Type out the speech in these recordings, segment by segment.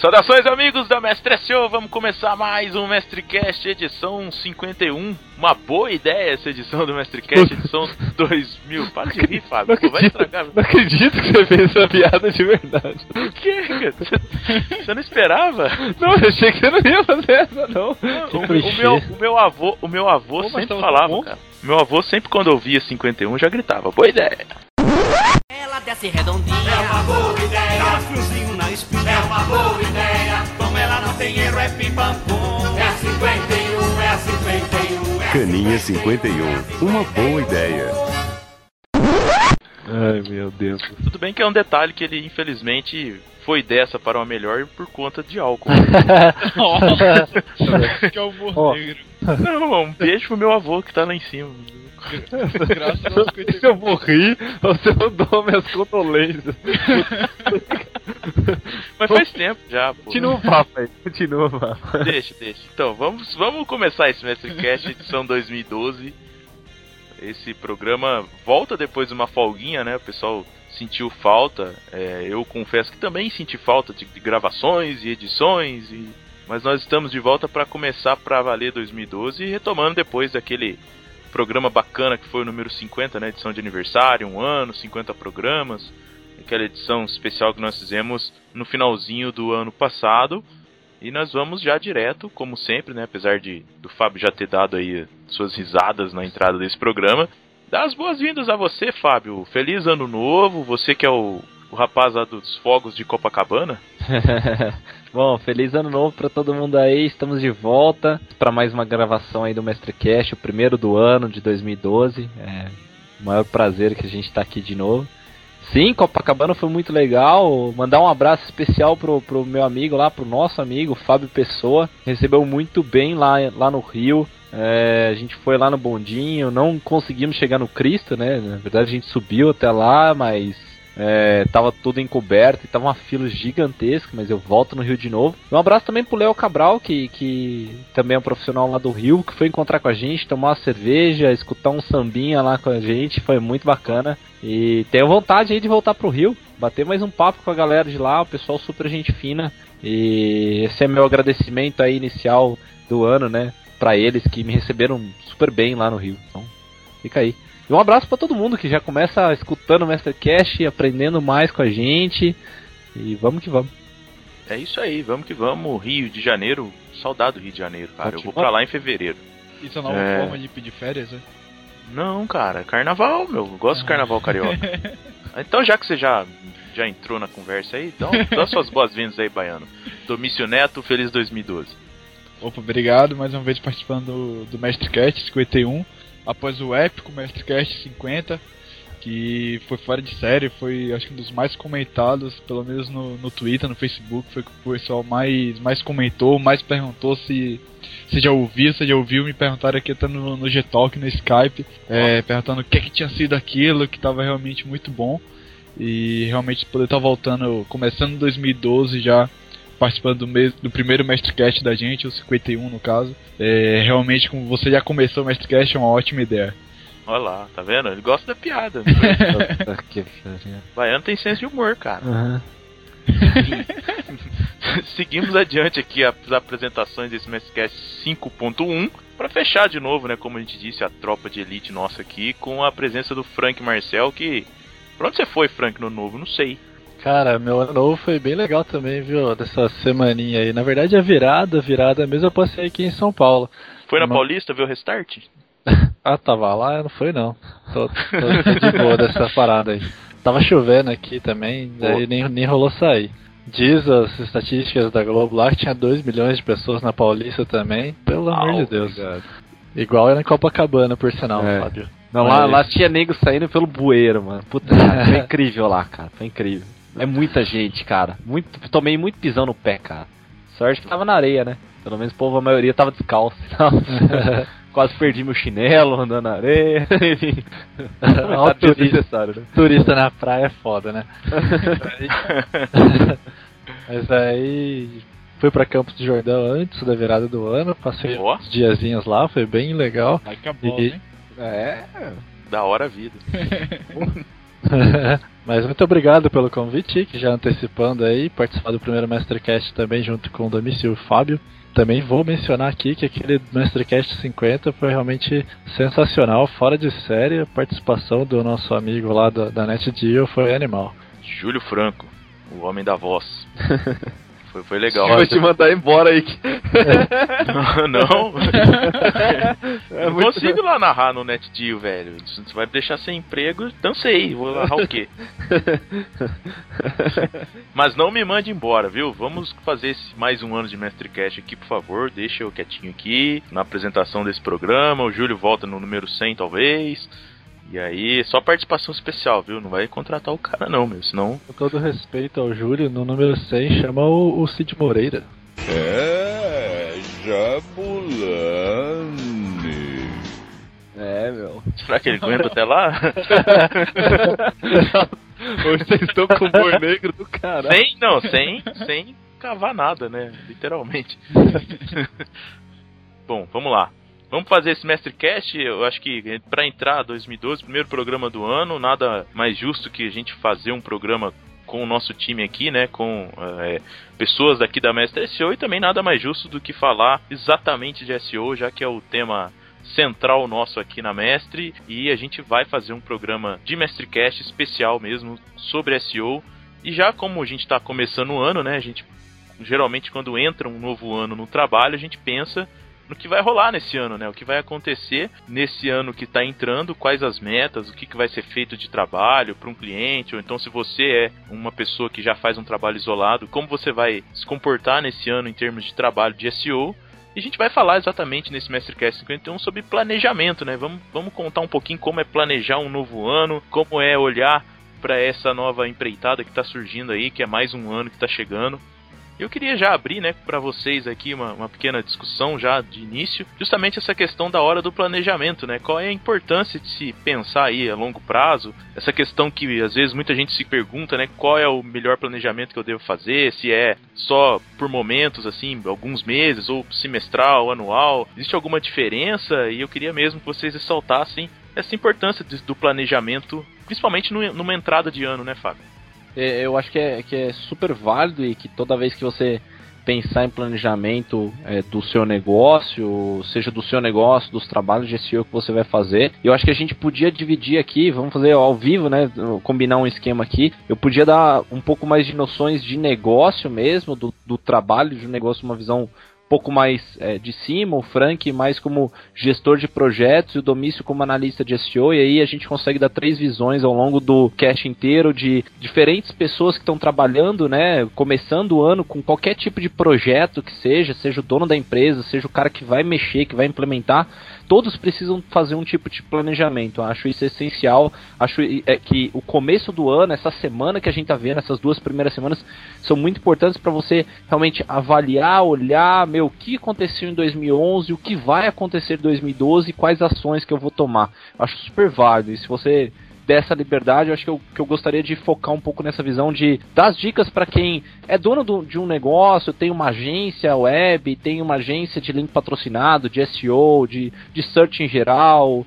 Saudações, amigos da Mestre Show, vamos começar mais um MestreCast edição 51. Uma boa ideia essa edição do MestreCast edição 2000. Para de rir, Fábio, pô, vai estragar. Não acredito que você fez essa piada de verdade. O que, cara? Você não esperava? Não, eu achei que você não ia fazer essa, não. O meu avô sempre falava, cara. Meu avô sempre quando ouvia 51 já gritava, boa ideia. Ela desce redondinha, é uma boa ideia. dá um friozinho na espinha, É uma boa ideia. como ela não tem erro é pim-pam-pum. É a 51, é a 51. É a Caninha 51, uma boa ideia. Ai, meu Deus. Tudo bem que é um detalhe que ele, infelizmente, foi dessa para uma melhor por conta de álcool. Que é o humor negro. Não, um beijo pro meu avô que tá lá em cima. Graças aos 51. Se eu morri, você mandou minhas condolências. Mas faz tempo já, pô. Continua o papo aí, continua o papo. Deixa. Então, vamos começar esse MestreCast edição 2012. Esse programa volta depois de uma folguinha, né? O pessoal sentiu falta. Eu confesso que também senti falta de gravações e edições. Mas nós estamos de volta para começar pra valer 2012 e retomando depois daquele programa bacana que foi o número 50, né? Edição de aniversário, 1 ano, 50 programas. Aquela edição especial que nós fizemos no finalzinho do ano passado. E nós vamos já direto, como sempre, né? Apesar do Fábio já ter dado aí suas risadas na entrada desse programa. Dá as boas-vindas a você, Fábio. Feliz ano novo. Você que é o rapaz lá dos fogos de Copacabana. Bom, feliz ano novo pra todo mundo aí. Estamos de volta pra mais uma gravação aí do MestreCast, o primeiro do ano de 2012. É o maior prazer que a gente tá aqui de novo. Sim, Copacabana foi muito legal. Mandar um abraço especial pro meu amigo lá, pro nosso amigo Fábio Pessoa. Recebeu muito bem lá no Rio. A gente foi lá no bondinho, não conseguimos chegar no Cristo, né? Na verdade a gente subiu até lá, mas tava tudo encoberto e tava uma fila gigantesca, mas eu volto no Rio de novo. Um abraço também pro Léo Cabral, que também é um profissional lá do Rio, que foi encontrar com a gente, tomar uma cerveja, escutar um sambinha lá com a gente, foi muito bacana. E tenho vontade aí de voltar pro Rio, bater mais um papo com a galera de lá, o pessoal super gente fina. E esse é meu agradecimento aí inicial do ano, né, pra eles que me receberam super bem lá no Rio. Então, fica aí. E um abraço pra todo mundo que já começa escutando o MestreCast, aprendendo mais com a gente. E vamos que vamos. É isso aí, vamos que vamos. Rio de Janeiro, saudade do Rio de Janeiro, cara. Ótimo. Eu vou pra lá em fevereiro. Isso é uma nova forma de pedir férias, né? Não, cara, carnaval, meu. Eu gosto de carnaval carioca. Então, já que você já entrou na conversa aí, então dá suas boas-vindas aí, baiano. Domício Neto, feliz 2012. Opa, obrigado mais uma vez participando do MestreCast 51. Após o épico MestreCast 50, que foi fora de série, foi acho que um dos mais comentados, pelo menos no Twitter, no Facebook, foi que o pessoal mais comentou, mais perguntou se já ouviu, me perguntaram aqui até no G-Talk, no Skype, perguntando o que tinha sido aquilo, que estava realmente muito bom, e realmente poder estar voltando, começando em 2012 já, participando do primeiro MestreCast da gente, o 51 no caso. Realmente, como você já começou o MestreCast, é uma ótima ideia. Olha lá, tá vendo? Ele gosta da piada. Baiano tem senso de humor, cara. Uhum. Seguimos adiante aqui as apresentações desse MestreCast 5.1 para fechar de novo, né? Como a gente disse, a tropa de elite nossa aqui, com a presença do Frank Marcel, que... Pra onde você foi, Frank, no novo? Não sei. Cara, meu ano novo foi bem legal também, viu? Dessa semaninha aí. Na verdade, a virada mesmo eu passei aqui em São Paulo. Foi na Paulista ver o Restart? Ah, tava lá? Não foi não. Tô de boa dessa parada aí. Tava chovendo aqui também, daí nem rolou sair. Diz as estatísticas da Globo lá que tinha 2 milhões de pessoas na Paulista também. Pelo amor de Deus. Obrigado. Igual era em Copacabana, por sinal, Fábio. Não, lá tinha nego saindo pelo bueiro, mano. Puta, cara, foi incrível lá, cara. Foi incrível. É muita gente, cara. Tomei muito pisão no pé, cara. Sorte que tava na areia, né? Pelo menos o povo, a maioria, tava descalço. Quase perdi meu chinelo andando na areia. Enfim. Desnecessário, né? Turista na praia é foda, né? Mas aí... Fui pra Campos do Jordão antes da virada do ano. Passei uns diazinhos lá, foi bem legal. Vai que a bola, hein? Da hora a vida. Mas muito obrigado pelo convite, que já antecipando aí, participar do primeiro Mastercast também junto com o Domício e o Fábio. Também vou mencionar aqui que aquele Mastercast 50 foi realmente sensacional, fora de série. A participação do nosso amigo lá da NetGeo foi animal. Júlio Franco, o homem da voz. Foi legal. Vou te mandar embora aí. Não. Não consigo lá narrar no NetGeo, velho. Você vai me deixar sem emprego, então sei. Vou narrar o quê? Mas não me mande embora, viu? Vamos fazer mais um ano de Mastercast aqui, por favor. Deixa eu quietinho aqui na apresentação desse programa. O Júlio volta no número 100, talvez. E aí, só participação especial, viu? Não vai contratar o cara não, meu, senão... Com todo respeito ao Júlio, no número 100 chama o Cid Moreira. Jabulani. Meu. Será que ele aguenta até lá? Hoje vocês estão com o humor negro do caralho. Sem cavar nada, né? Literalmente. Bom, vamos lá. Vamos fazer esse Mastercast. Eu acho que para entrar 2012, primeiro programa do ano, nada mais justo que a gente fazer um programa com o nosso time aqui, né, com pessoas daqui da Mestre SEO, e também nada mais justo do que falar exatamente de SEO, já que é o tema central nosso aqui na Mestre, e a gente vai fazer um programa de Mastercast especial mesmo sobre SEO. E já como a gente está começando o ano, né, a gente geralmente quando entra um novo ano no trabalho, a gente pensa no que vai rolar nesse ano, né? O que vai acontecer nesse ano que está entrando, quais as metas, o que vai ser feito de trabalho para um cliente, ou então se você é uma pessoa que já faz um trabalho isolado, como você vai se comportar nesse ano em termos de trabalho de SEO. E a gente vai falar exatamente nesse Mastercast 51 sobre planejamento, né? Vamos contar um pouquinho como é planejar um novo ano, como é olhar para essa nova empreitada que está surgindo aí, que é mais um ano que está chegando. Eu queria já abrir, né, para vocês aqui uma pequena discussão já de início, justamente essa questão da hora do planejamento, né? Qual é a importância de se pensar aí a longo prazo? Essa questão que às vezes muita gente se pergunta, né, qual é o melhor planejamento que eu devo fazer? Se é só por momentos, assim, alguns meses, ou semestral, anual? Existe alguma diferença? E eu queria mesmo que vocês ressaltassem essa importância do planejamento, principalmente numa entrada de ano, né, Fábio? Eu acho que é super válido, e que toda vez que você pensar em planejamento do seu negócio, seja do seu negócio, dos trabalhos de SEO que você vai fazer, eu acho que a gente podia dividir aqui, vamos fazer ao vivo, né, combinar um esquema aqui. Eu podia dar um pouco mais de noções de negócio mesmo, do trabalho de um negócio, uma visão um pouco mais de cima, o Frank mais como gestor de projetos e o Domício como analista de SEO, e aí a gente consegue dar 3 visões ao longo do cast inteiro de diferentes pessoas que estão trabalhando, né, começando o ano com qualquer tipo de projeto que seja o dono da empresa, seja o cara que vai mexer, que vai implementar. Todos precisam fazer um tipo de planejamento. Eu acho isso essencial. Acho que o começo do ano, essa semana que a gente está vendo, essas 2 primeiras semanas, são muito importantes para você realmente avaliar, olhar, o que aconteceu em 2011, o que vai acontecer em 2012 e quais ações que eu vou tomar. Eu acho super válido. E se você dessa liberdade, eu acho que eu gostaria de focar um pouco nessa visão de dar as dicas para quem é dono de um negócio, tem uma agência web, tem uma agência de link patrocinado, de SEO, de search em geral.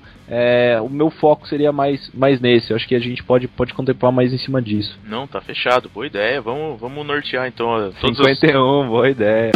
O meu foco seria mais nesse. Eu acho que a gente pode contemplar mais em cima disso. Não, tá fechado, boa ideia. Vamos nortear então todos 51, boa ideia.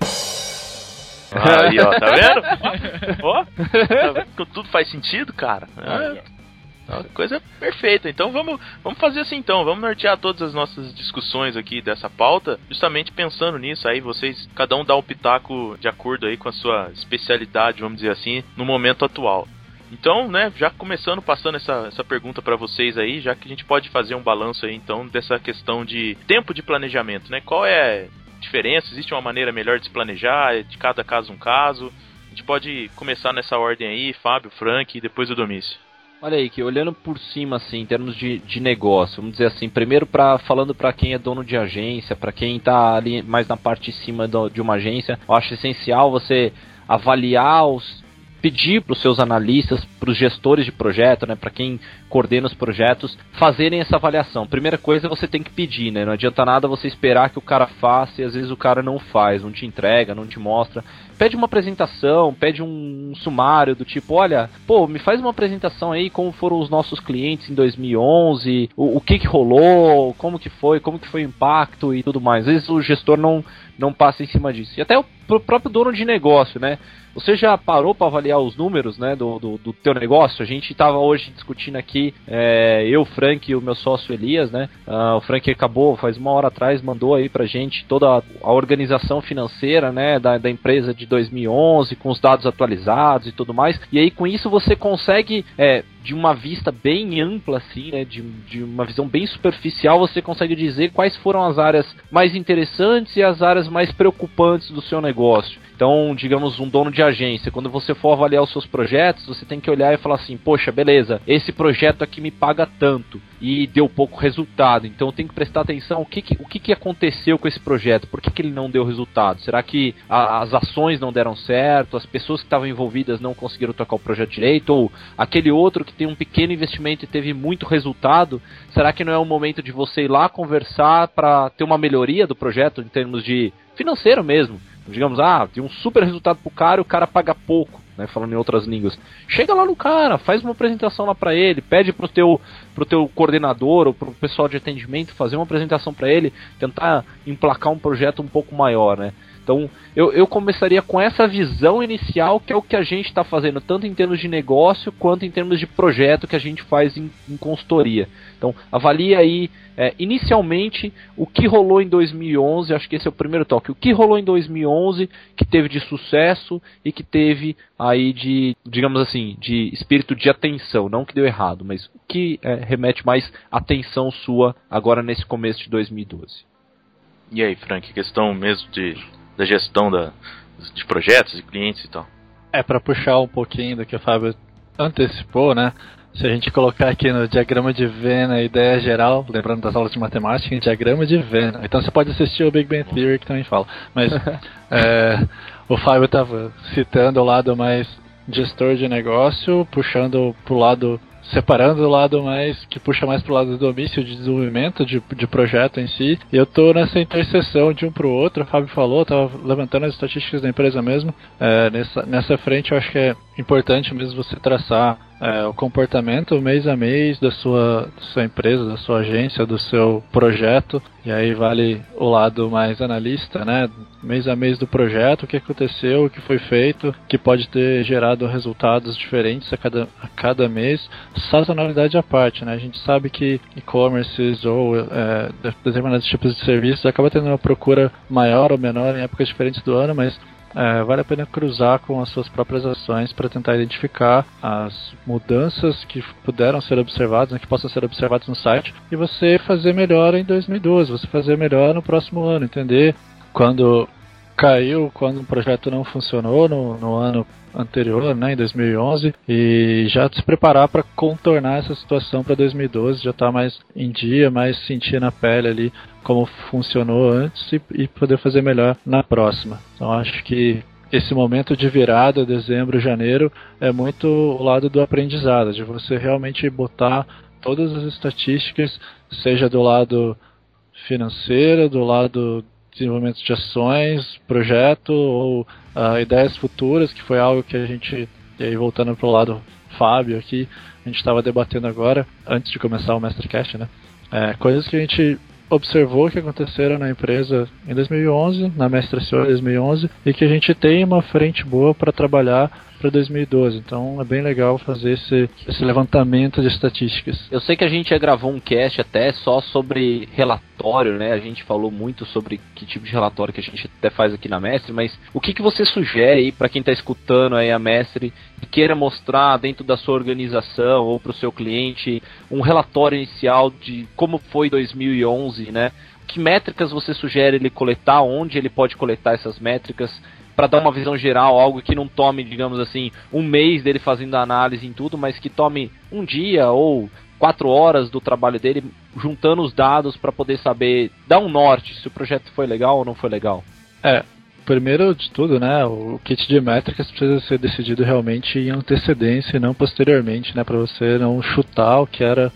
Aí, ó, tá vendo? Ó, tá vendo que tudo faz sentido, cara? Coisa perfeita. Então vamos fazer assim então. Vamos nortear todas as nossas discussões aqui dessa pauta, justamente pensando nisso. Aí vocês, cada um dá um pitaco de acordo aí com a sua especialidade, vamos dizer assim, no momento atual. Então, né, já começando, passando essa pergunta para vocês aí, já que a gente pode fazer um balanço aí então dessa questão de tempo de planejamento, né? Qual é a diferença? Existe uma maneira melhor de se planejar? É de cada caso um caso? A gente pode começar nessa ordem aí, Fábio, Frank e depois o Domício. Olha aí, que olhando por cima, assim, em termos de negócio, vamos dizer assim, primeiro falando para quem é dono de agência, para quem está ali mais na parte de cima de uma agência, eu acho essencial você avaliar pedir para os seus analistas, para os gestores de projeto, né, para quem coordena os projetos, fazerem essa avaliação. Primeira coisa, você tem que pedir, né? Não adianta nada você esperar que o cara faça e às vezes o cara não faz, não te entrega, não te mostra. Pede uma apresentação, pede um sumário do tipo, olha, pô, me faz uma apresentação aí, como foram os nossos clientes em 2011, o que rolou, como que foi o impacto e tudo mais. Às vezes o gestor não passa em cima disso. E até o próprio dono de negócio, né? Você já parou para avaliar os números, né, do teu negócio? A gente estava hoje discutindo aqui, eu, o Frank e o meu sócio Elias, né? O Frank acabou, faz uma hora atrás, mandou aí pra gente toda a organização financeira, né, da empresa de 2011, com os dados atualizados e tudo mais. E aí com isso você consegue, de uma vista bem ampla, assim, né, de uma visão bem superficial, você consegue dizer quais foram as áreas mais interessantes e as áreas mais preocupantes do seu negócio. Então, digamos, um dono de agência, quando você for avaliar os seus projetos, você tem que olhar e falar assim, poxa, beleza, esse projeto aqui me paga tanto e deu pouco resultado, então eu tenho que prestar atenção o que aconteceu com esse projeto, por que ele não deu resultado? Será que as ações não deram certo, as pessoas que estavam envolvidas não conseguiram tocar o projeto direito, ou aquele outro que tem um pequeno investimento e teve muito resultado, será que não é o momento de você ir lá conversar para ter uma melhoria do projeto em termos de financeiro mesmo? Digamos, tem um super resultado pro cara e o cara paga pouco, né, falando em outras línguas. Chega lá no cara, faz uma apresentação lá pra ele, pede pro teu coordenador ou pro pessoal de atendimento fazer uma apresentação pra ele, tentar emplacar um projeto um pouco maior, né. Então, eu começaria com essa visão inicial, que é o que a gente está fazendo, tanto em termos de negócio, quanto em termos de projeto que a gente faz em consultoria. Então, avalie aí, inicialmente, o que rolou em 2011, acho que esse é o primeiro toque, o que rolou em 2011, que teve de sucesso e que teve aí de, digamos assim, de espírito de atenção, não que deu errado, mas o que remete mais atenção sua agora nesse começo de 2012. E aí, Frank, questão mesmo da gestão de projetos, de clientes e tal. Para puxar um pouquinho do que o Fábio antecipou, né? Se a gente colocar aqui no diagrama de Venn a ideia geral, lembrando das aulas de matemática, em diagrama de Venn. Então você pode assistir o Big Bang Theory, que também fala. Mas o Fábio estava citando o lado mais gestor de negócio, puxando pro lado, separando o lado mais, que puxa mais pro lado do domínio de desenvolvimento de projeto em si. E eu tô nessa interseção de um pro outro. O Fábio falou, tava levantando as estatísticas da empresa mesmo. Nessa frente eu acho que é importante mesmo você traçar o comportamento mês a mês da sua empresa, da sua agência, do seu projeto. E aí vale o lado mais analista, né? Mês a mês do projeto, o que aconteceu, o que foi feito, que pode ter gerado resultados diferentes a cada mês. Sazonalidade à parte, né? A gente sabe que e-commerces ou determinados tipos de serviços acaba tendo uma procura maior ou menor em épocas diferentes do ano, mas vale a pena cruzar com as suas próprias ações para tentar identificar as mudanças que puderam ser observadas, né, que possam ser observadas no site, e você fazer melhor em 2012, você fazer melhor no próximo ano, entender quando caiu, quando um projeto não funcionou no ano anterior, né, em 2011, e já se preparar para contornar essa situação para 2012, já estar mais em dia, mais sentir na pele ali como funcionou antes e poder fazer melhor na próxima. Então acho que esse momento de virada, dezembro, janeiro, é muito o lado do aprendizado, de você realmente botar todas as estatísticas, seja do lado financeiro, do lado desenvolvimento de ações, projeto ou ideias futuras, que foi algo que a gente, e aí voltando para o lado Fábio aqui, a gente estava debatendo agora, antes de começar o Mastercast, né? Coisas que a gente observou que aconteceram na empresa em 2011, na Mestre SEO em 2011, e que a gente tem uma frente boa para trabalhar para 2012. Então é bem legal fazer esse levantamento de estatísticas. Eu sei que a gente já gravou um cast até só sobre relatório, né? A gente falou muito sobre que tipo de relatório que a gente até faz aqui na Mestre, mas o que você sugere aí para quem está escutando aí a Mestre e queira mostrar dentro da sua organização ou para o seu cliente um relatório inicial de como foi 2011, né? Que métricas você sugere ele coletar, onde ele pode coletar essas métricas, para dar uma visão geral, algo que não tome, digamos assim, um mês dele fazendo análise em tudo, mas que tome um dia ou 4 horas do trabalho dele juntando os dados para poder saber, dar um norte se o projeto foi legal ou não foi legal. primeiro de tudo, né, o kit de métricas precisa ser decidido realmente em antecedência e não posteriormente, né, para você não chutar o que era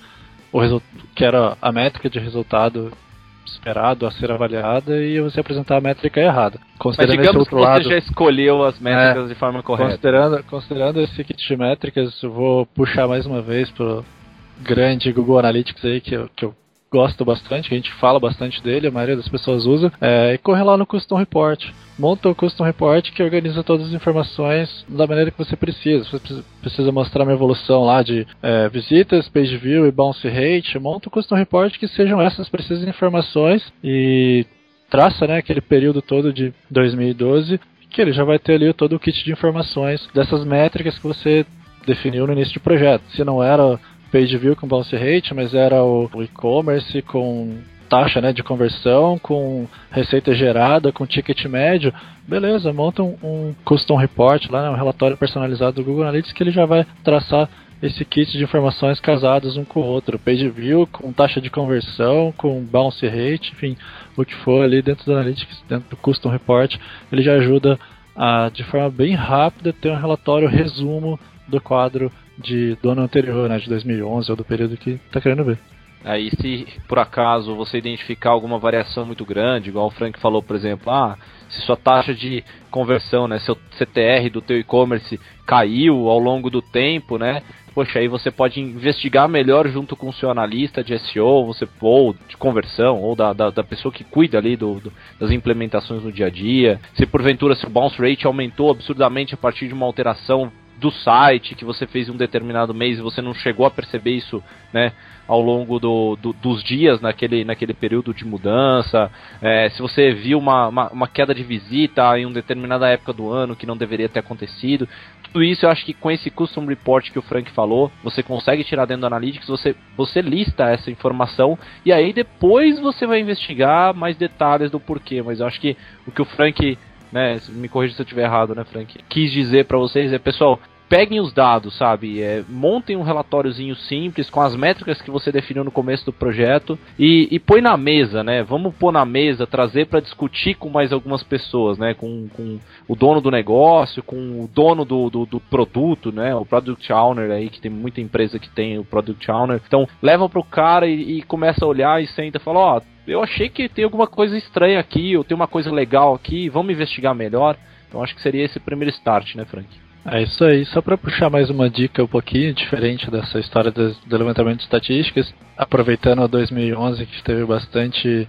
a métrica de resultado esperado a ser avaliada e você apresentar a métrica errada. Mas digamos que você já escolheu as métricas de forma correta. Considerando esse kit de métricas, eu vou puxar mais uma vez pro grande Google Analytics aí, que eu gosto bastante, que a gente fala bastante dele, a maioria das pessoas usa, e corre lá no Custom Report. Monta o Custom Report que organiza todas as informações da maneira que você precisa. Você precisa mostrar uma evolução lá de visitas, page view e bounce rate. Monta o Custom Report que sejam essas precisas informações e traça, né, aquele período todo de 2012, que ele já vai ter ali todo o kit de informações dessas métricas que você definiu no início do projeto. Se não era page view com bounce rate, mas era o e-commerce com taxa, né, de conversão, com receita gerada, com ticket médio, beleza, monta um custom report lá, né, um relatório personalizado do Google Analytics que ele já vai traçar esse kit de informações casadas um com o outro, page view com taxa de conversão, com bounce rate, enfim, o que for ali dentro do Analytics, dentro do custom report, ele já ajuda a, de forma bem rápida, ter um relatório resumo do quadro do ano anterior, né, de 2011, ou do período que está querendo ver. Aí se por acaso você identificar alguma variação muito grande, igual o Frank falou, por exemplo, se sua taxa de conversão, né, seu CTR do teu e-commerce caiu ao longo do tempo, né, poxa, aí você pode investigar melhor junto com o seu analista de SEO, ou de conversão, ou da pessoa que cuida ali das implementações no dia a dia. Se porventura seu bounce rate aumentou absurdamente a partir de uma alteração do site que você fez em um determinado mês e você não chegou a perceber isso, né, ao longo dos dias naquele período de mudança, se você viu uma queda de visita em uma determinada época do ano que não deveria ter acontecido, tudo isso eu acho que com esse Custom Report que o Frank falou, você consegue tirar dentro do Analytics, você lista essa informação e aí depois você vai investigar mais detalhes do porquê, mas eu acho que o que o Frank, né, me corrija se eu estiver errado, né, Frank, quis dizer para vocês pessoal, peguem os dados, sabe, montem um relatóriozinho simples com as métricas que você definiu no começo do projeto e põe na mesa, né, vamos pôr na mesa, trazer para discutir com mais algumas pessoas, né, com o dono do negócio, com o dono do produto, né, o Product Owner aí, que tem muita empresa que tem o Product Owner, então leva pro cara e começa a olhar e senta e fala, eu achei que tem alguma coisa estranha aqui, ou tem uma coisa legal aqui, vamos investigar melhor. Então acho que seria esse o primeiro start, né, Frank? É isso aí, só para puxar mais uma dica um pouquinho diferente dessa história do levantamento de estatísticas, aproveitando a 2011 que teve bastante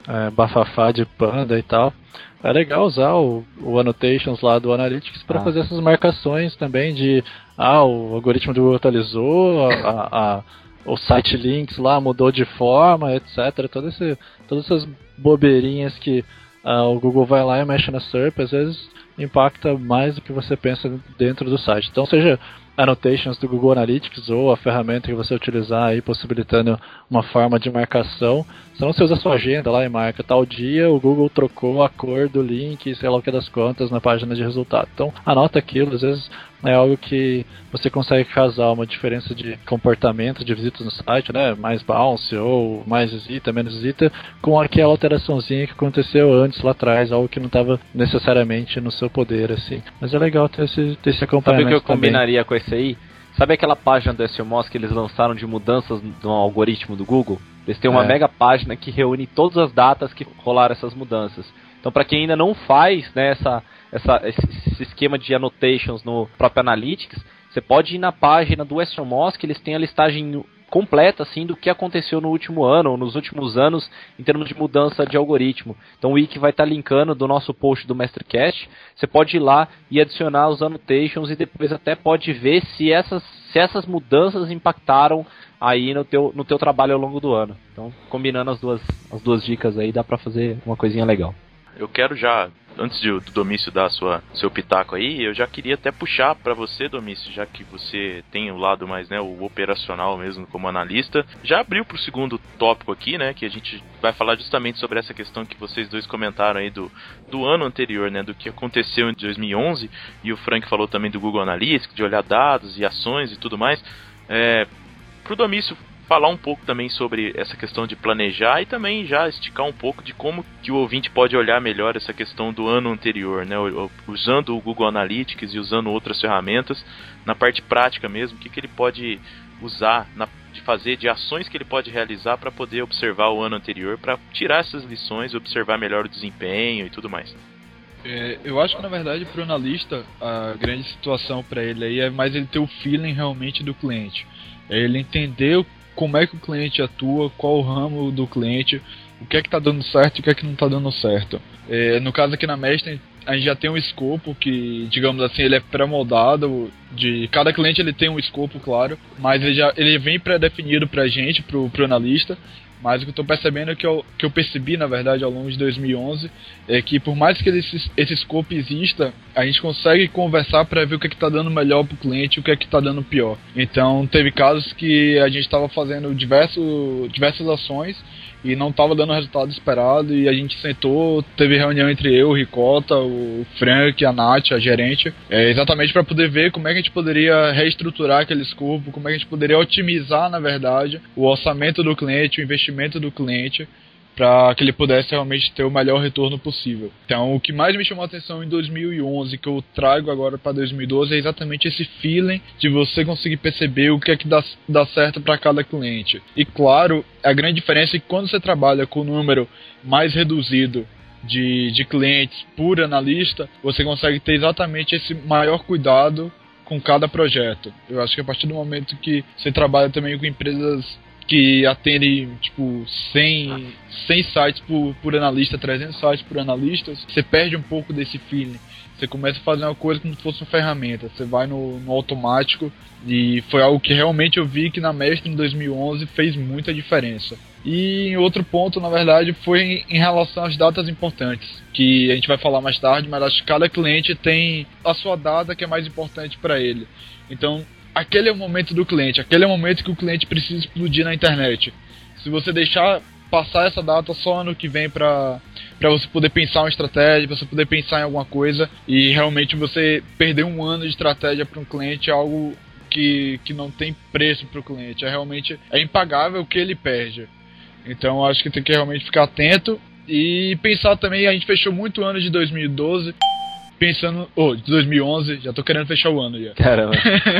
bafafá de panda e tal, é legal usar o annotations lá do Analytics para fazer essas marcações também de o algoritmo do Google atualizou, o site links lá mudou de forma, etc. Todas essas bobeirinhas que o Google vai lá e mexe na SERP, às vezes impacta mais do que você pensa dentro do site. Então, seja annotations do Google Analytics ou a ferramenta que você utilizar aí, possibilitando uma forma de marcação. Se não você usa a sua agenda lá e marca tal dia, o Google trocou a cor do link, sei lá o que das contas, na página de resultado. Então, anota aquilo, às vezes é algo que você consegue casar uma diferença de comportamento de visitas no site, né, mais bounce ou mais visita, menos visita, com aquela alteraçãozinha que aconteceu antes lá atrás, algo que não estava necessariamente no seu poder, assim. Mas é legal ter esse acompanhamento. Sabe o que eu combinaria com esse aí? Sabe aquela página do SEOmoz que eles lançaram de mudanças no algoritmo do Google? Eles têm uma mega página que reúne todas as datas que rolaram essas mudanças. Então, para quem ainda não faz, né, esse esquema de annotations no próprio Analytics, você pode ir na página do SEOmoz, que eles têm a listagem completa assim do que aconteceu no último ano ou nos últimos anos em termos de mudança de algoritmo. Então o Wiki vai estar linkando do nosso post do MasterCast. Você pode ir lá e adicionar os annotations e depois até pode ver se essas mudanças impactaram aí no teu trabalho ao longo do ano. Então, combinando as duas dicas aí, dá pra fazer uma coisinha legal. Eu quero já, antes do Domício dar seu pitaco aí, eu já queria até puxar para você, Domício, já que você tem o lado mais, né, o operacional mesmo como analista, já abriu pro segundo tópico aqui, né, que a gente vai falar justamente sobre essa questão que vocês dois comentaram aí do ano anterior, né, do que aconteceu em 2011, e o Frank falou também do Google Analytics, de olhar dados e ações e tudo mais. Pro Domício falar um pouco também sobre essa questão de planejar e também já esticar um pouco de como que o ouvinte pode olhar melhor essa questão do ano anterior, né? Usando o Google Analytics e usando outras ferramentas, na parte prática mesmo, o que ele pode usar, de fazer, de ações que ele pode realizar para poder observar o ano anterior, para tirar essas lições, observar melhor o desempenho e tudo mais. Eu acho que na verdade para o analista a grande situação para ele aí é mais ele ter o feeling realmente do cliente. É ele entender como é que o cliente atua, qual o ramo do cliente, o que é que está dando certo e o que é que não está dando certo. No caso aqui na Mestre, a gente já tem um escopo que, digamos assim, ele é pré-moldado, de cada cliente ele tem um escopo, claro, mas ele vem pré-definido pra gente, pro analista. Mas o que eu tô percebendo é que eu percebi, na verdade, ao longo de 2011, é que por mais que esse escopo exista, a gente consegue conversar para ver o que é que tá dando melhor pro cliente e o que é que tá dando pior. Então, teve casos que a gente estava fazendo diversas ações e não estava dando o resultado esperado, e a gente sentou, teve reunião entre eu, o Ricota, o Frank, a Nath, a gerente, exatamente para poder ver como é que a gente poderia reestruturar aquele escopo, como é que a gente poderia otimizar, na verdade, o orçamento do cliente, o investimento do cliente, para que ele pudesse realmente ter o melhor retorno possível. Então, o que mais me chamou a atenção em 2011, que eu trago agora para 2012, é exatamente esse feeling de você conseguir perceber o que é que dá certo para cada cliente. E claro, a grande diferença é que quando você trabalha com um número mais reduzido de clientes por analista, você consegue ter exatamente esse maior cuidado com cada projeto. Eu acho que a partir do momento que você trabalha também com empresas que atendem tipo 100 sites por analista, 300 sites por analista, você perde um pouco desse feeling. Você começa a fazer uma coisa como se fosse uma ferramenta, você vai no automático, e foi algo que realmente eu vi que na Mestre em 2011 fez muita diferença. E outro ponto, na verdade, foi em relação às datas importantes, que a gente vai falar mais tarde, mas acho que cada cliente tem a sua data que é mais importante para ele. Então, aquele é o momento do cliente, aquele é o momento que o cliente precisa explodir na internet. Se você deixar passar essa data só ano que vem pra você poder pensar uma estratégia, pra você poder pensar em alguma coisa, e realmente você perder um ano de estratégia para um cliente é algo que não tem preço para o cliente, é impagável o que ele perde. Então acho que tem que realmente ficar atento e pensar também. A gente fechou muito o ano de 2012 pensando... de 2011, já tô querendo fechar o ano já. Caramba.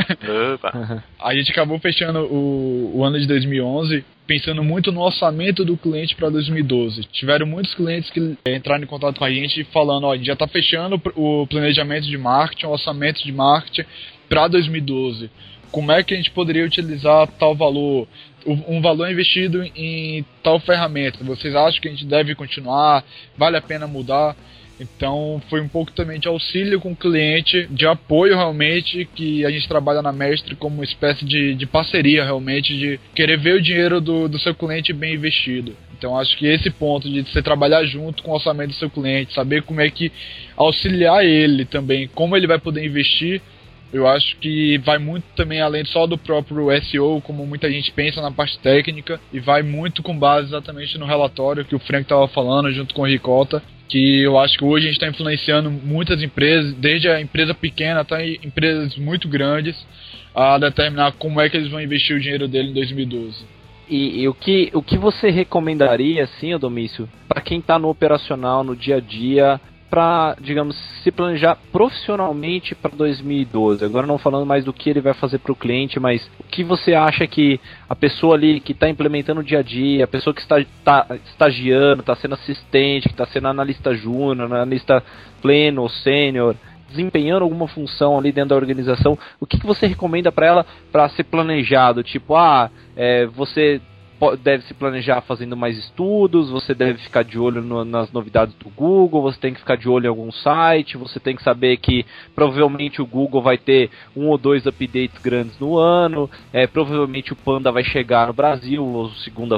A gente acabou fechando o ano de 2011 pensando muito no orçamento do cliente para 2012. Tiveram muitos clientes que entraram em contato com a gente falando, a gente já tá fechando o planejamento de marketing, o orçamento de marketing para 2012. Como é que a gente poderia utilizar tal valor? Um valor investido em tal ferramenta. Vocês acham que a gente deve continuar? Vale a pena mudar? Então foi um pouco também de auxílio com o cliente, de apoio realmente, que a gente trabalha na Mestre como uma espécie de parceria realmente, de querer ver o dinheiro do seu cliente bem investido. Então acho que esse ponto de você trabalhar junto com o orçamento do seu cliente, saber como é que auxiliar ele também, como ele vai poder investir, eu acho que vai muito também além só do próprio SEO, como muita gente pensa na parte técnica, e vai muito com base exatamente no relatório que o Frank estava falando junto com o Ricota, que eu acho que hoje a gente está influenciando muitas empresas, desde a empresa pequena até empresas muito grandes, a determinar como é que eles vão investir o dinheiro dele em 2012. E o que você recomendaria, assim, Domício, para quem está no operacional, no dia a dia, para, digamos, se planejar profissionalmente para 2012? Agora não falando mais do que ele vai fazer para o cliente, mas o que você acha que a pessoa ali que está implementando o dia a dia, a pessoa que está estagiando, está sendo assistente, que está sendo analista júnior, analista pleno ou sênior, desempenhando alguma função ali dentro da organização, o que você recomenda para ela para ser planejado? Tipo, você deve se planejar fazendo mais estudos, você deve ficar de olho nas novidades do Google, você tem que ficar de olho em algum site, você tem que saber que provavelmente o Google vai ter 1 ou 2 updates grandes no ano, provavelmente o Panda vai chegar no Brasil, a segunda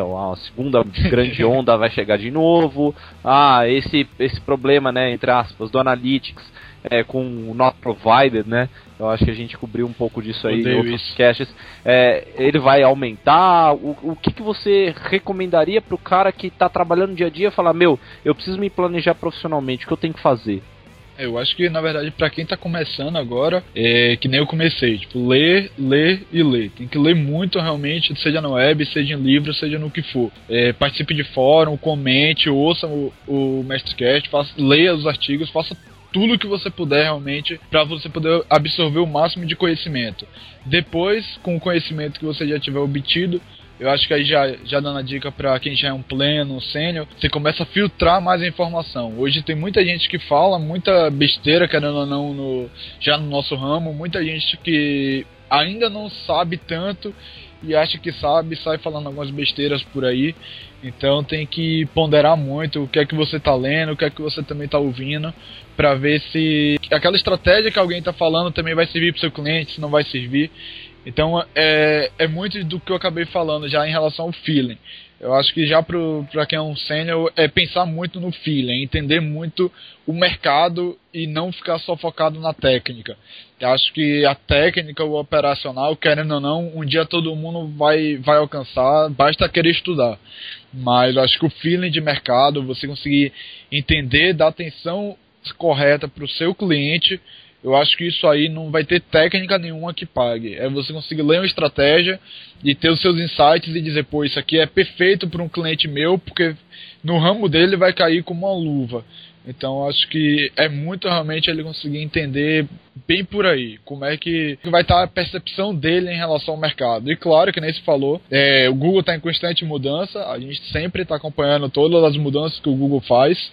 grande onda vai chegar de novo, esse problema, né, entre aspas, do Analytics, com o Not Provided, né? Eu acho que a gente cobriu um pouco disso aí em outros caches. Ele vai aumentar? O que você recomendaria pro cara que tá trabalhando dia a dia e falar, eu preciso me planejar profissionalmente, o que eu tenho que fazer? Eu acho que, na verdade, pra quem tá começando agora, é que nem eu comecei, tipo, ler e ler. Tem que ler muito, realmente, seja na web, seja em livro, seja no que for. Participe de fórum, comente, ouça o MestreCast, leia os artigos, faça tudo que você puder, realmente, pra você poder absorver o máximo de conhecimento. Depois, com o conhecimento que você já tiver obtido, eu acho que aí já dando a dica pra quem já é um pleno, um sênior, você começa a filtrar mais a informação. Hoje tem muita gente que fala muita besteira, querendo ou não, já no nosso ramo, muita gente que ainda não sabe tanto e acha que sabe, sai falando algumas besteiras por aí. Então tem que ponderar muito o que é que você tá lendo, o que é que você também tá ouvindo, pra ver se aquela estratégia que alguém tá falando também vai servir pro seu cliente, se não vai servir. Então é muito do que eu acabei falando já em relação ao feeling. Eu acho que já pra quem é um sênior é pensar muito no feeling, entender muito o mercado e não ficar só focado na técnica. Eu acho que a técnica, o operacional, querendo ou não, um dia todo mundo vai alcançar, basta querer estudar. Mas eu acho que o feeling de mercado, você conseguir entender, dar atenção correta para o seu cliente, eu acho que isso aí não vai ter técnica nenhuma que pague. É você conseguir ler uma estratégia e ter os seus insights e dizer, pô, isso aqui é perfeito para um cliente meu, porque no ramo dele vai cair como uma luva. Então acho que é muito realmente ele conseguir entender bem por aí como é que vai estar a percepção dele em relação ao mercado. E claro que nem se falou, o Google está em constante mudança, a gente sempre está acompanhando todas as mudanças que o Google faz,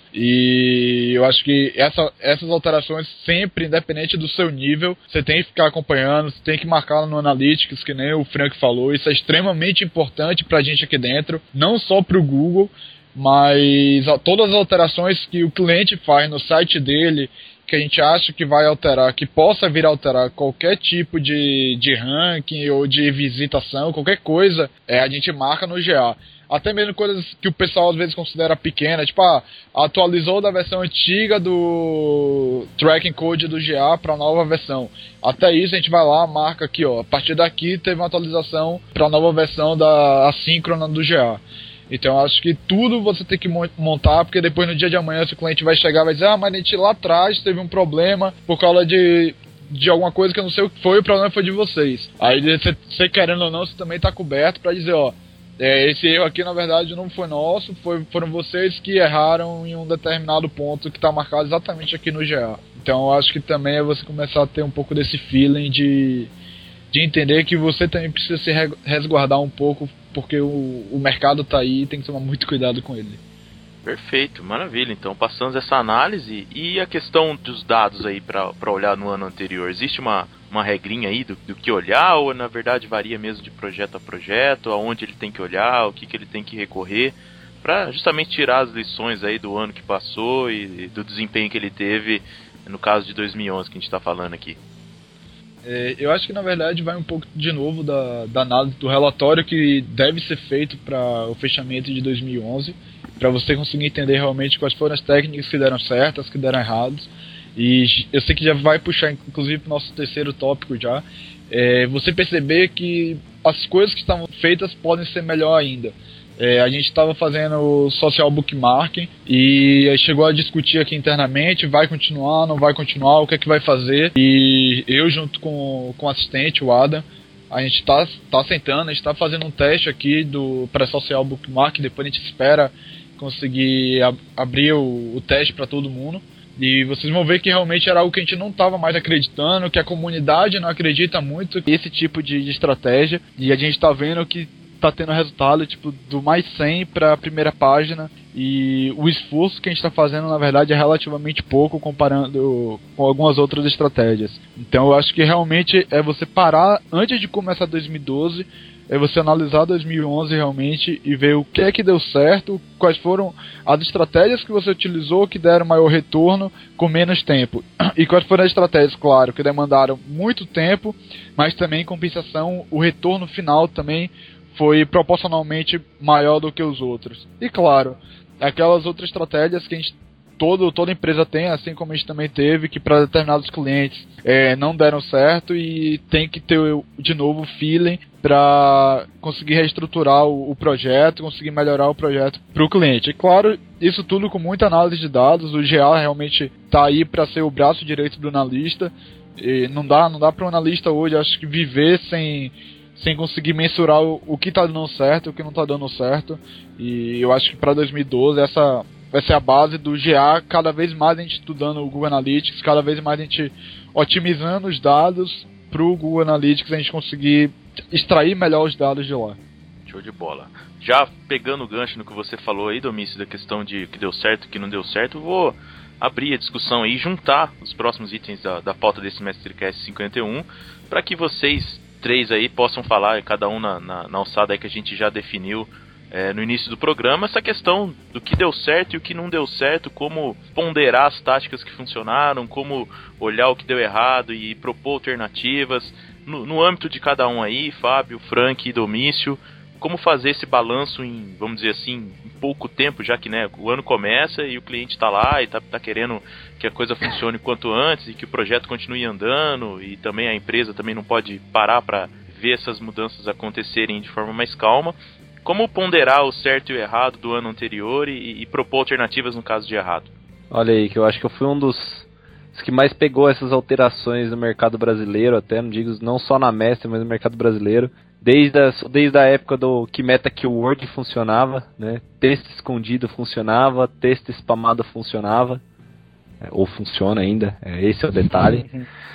e eu acho que essas alterações sempre, independente do seu nível, você tem que ficar acompanhando, você tem que marcar no Analytics, que nem o Frank falou. Isso é extremamente importante para a gente aqui dentro, não só para o Google, mas todas as alterações que o cliente faz no site dele, que a gente acha que vai alterar, que possa vir a alterar qualquer tipo de ranking ou de visitação, qualquer coisa, a gente marca no GA. Até mesmo coisas que o pessoal às vezes considera pequena, tipo, atualizou da versão antiga do tracking code do GA para a nova versão. Até isso a gente vai lá, marca aqui, ó, a partir daqui teve uma atualização para a nova versão da assíncrona do GA. Então acho que tudo você tem que montar, porque depois no dia de amanhã, se o cliente vai chegar e vai dizer, mas a gente lá atrás teve um problema por causa de alguma coisa que eu não sei o que foi, o problema foi de vocês. Aí você querendo ou não, você também está coberto para dizer, ó, esse erro aqui na verdade não foi nosso, foram vocês que erraram em um determinado ponto que está marcado exatamente aqui no GA. Então eu acho que também é você começar a ter um pouco desse feeling de entender que você também precisa se resguardar um pouco, porque o mercado tá aí e tem que tomar muito cuidado com ele. Perfeito, maravilha. Então passamos essa análise. E a questão dos dados aí para olhar no ano anterior, existe uma regrinha aí do que olhar, ou na verdade varia mesmo de projeto a projeto, aonde ele tem que olhar, o que ele tem que recorrer, para justamente tirar as lições aí do ano que passou e do desempenho que ele teve no caso de 2011 que a gente está falando aqui? Eu acho que na verdade vai um pouco de novo da análise do relatório que deve ser feito para o fechamento de 2011, para você conseguir entender realmente quais foram as técnicas que deram certo, as que deram errados. E eu sei que já vai puxar inclusive para o nosso terceiro tópico já, você perceber que as coisas que estavam feitas podem ser melhor ainda. A gente estava fazendo social bookmarking e chegou a discutir aqui internamente, vai continuar, não vai continuar, o que é que vai fazer. E eu junto com o assistente, o Adam, a gente tá sentando, a gente tá fazendo um teste aqui para social bookmarking, depois a gente espera conseguir abrir o teste para todo mundo. E vocês vão ver que realmente era algo que a gente não estava mais acreditando, que a comunidade não acredita muito nesse tipo de estratégia, e a gente está vendo que tá tendo resultado tipo do mais 100 para a primeira página, e o esforço que a gente está fazendo na verdade é relativamente pouco comparando com algumas outras estratégias. Então eu acho que realmente é você parar antes de começar 2012, é você analisar 2011 realmente e ver o que é que deu certo, quais foram as estratégias que você utilizou que deram maior retorno com menos tempo, e quais foram as estratégias, claro, que demandaram muito tempo, mas também em compensação o retorno final também foi proporcionalmente maior do que os outros. E claro, aquelas outras estratégias que a gente, toda empresa tem, assim como a gente também teve, que para determinados clientes não deram certo, e tem que ter de novo feeling para conseguir reestruturar o projeto, conseguir melhorar o projeto para o cliente. E claro, isso tudo com muita análise de dados. O GA realmente tá aí para ser o braço direito do analista. E não dá para um analista hoje, acho que viver sem conseguir mensurar o que tá dando certo e o que não tá dando certo. E eu acho que para 2012 essa vai ser a base do GA, cada vez mais a gente estudando o Google Analytics, cada vez mais a gente otimizando os dados pro Google Analytics, a gente conseguir extrair melhor os dados de lá. Show de bola. Já pegando o gancho no que você falou aí, Domício, da questão de que deu certo e que não deu certo, vou abrir a discussão aí e juntar os próximos itens da pauta desse MestriCast 51, para que vocês três aí possam falar, cada um na alçada aí que a gente já definiu no início do programa, essa questão do que deu certo e o que não deu certo, como ponderar as táticas que funcionaram, como olhar o que deu errado e propor alternativas, no âmbito de cada um aí, Fábio, Frank e Domício, como fazer esse balanço em, vamos dizer assim, em pouco tempo, já que, né, o ano começa e o cliente está lá e tá querendo que a coisa funcione quanto antes e que o projeto continue andando, e também a empresa também não pode parar para ver essas mudanças acontecerem de forma mais calma. Como ponderar o certo e o errado do ano anterior e propor alternativas no caso de errado? Olha aí, que eu acho que eu fui um dos que mais pegou essas alterações no mercado brasileiro, até não digo não só na Mestre, mas no mercado brasileiro. Desde a época do que Meta Keyword funcionava, né? Texto escondido funcionava, texto spamado funcionava, ou funciona ainda, esse é o detalhe.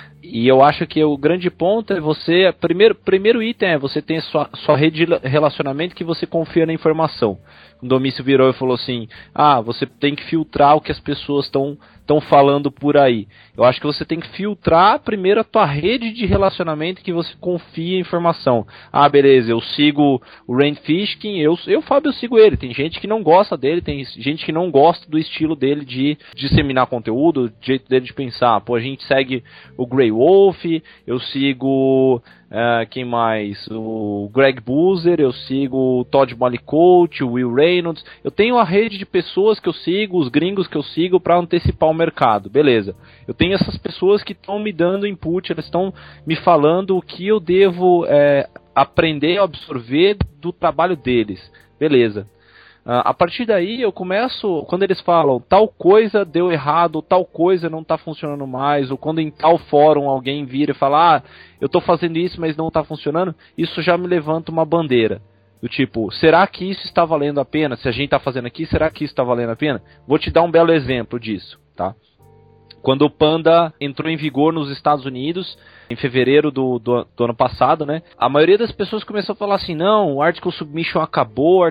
E eu acho que o grande ponto é você, primeiro item é você tem sua rede de relacionamento que você confia na informação. O Domício virou e falou assim, você tem que filtrar o que as pessoas estão falando por aí. Eu acho que você tem que filtrar primeiro a tua rede de relacionamento que você confia em informação. Beleza, eu sigo o Rand Fishkin, Fábio, eu sigo ele. Tem gente que não gosta dele, tem gente que não gosta do estilo dele de disseminar conteúdo, do jeito dele de pensar. Pô, a gente segue o Grey Wolf, eu sigo... quem mais? O Greg Boozer, eu sigo o Todd Malicote, o Will Reynolds. Eu tenho a rede de pessoas que eu sigo, os gringos que eu sigo para antecipar o mercado, beleza. Eu tenho essas pessoas que estão me dando input, elas estão me falando o que eu devo aprender a absorver do trabalho deles, beleza. A partir daí eu começo, quando eles falam tal coisa deu errado, tal coisa não está funcionando mais, ou quando em tal fórum alguém vira e fala, eu estou fazendo isso mas não está funcionando, isso já me levanta uma bandeira. Do tipo, será que isso está valendo a pena? Se a gente está fazendo aqui, será que isso está valendo a pena? Vou te dar um belo exemplo disso, tá? Quando o Panda entrou em vigor nos Estados Unidos, em fevereiro do ano passado, né? A maioria das pessoas começou a falar assim, não, o Article Submission acabou.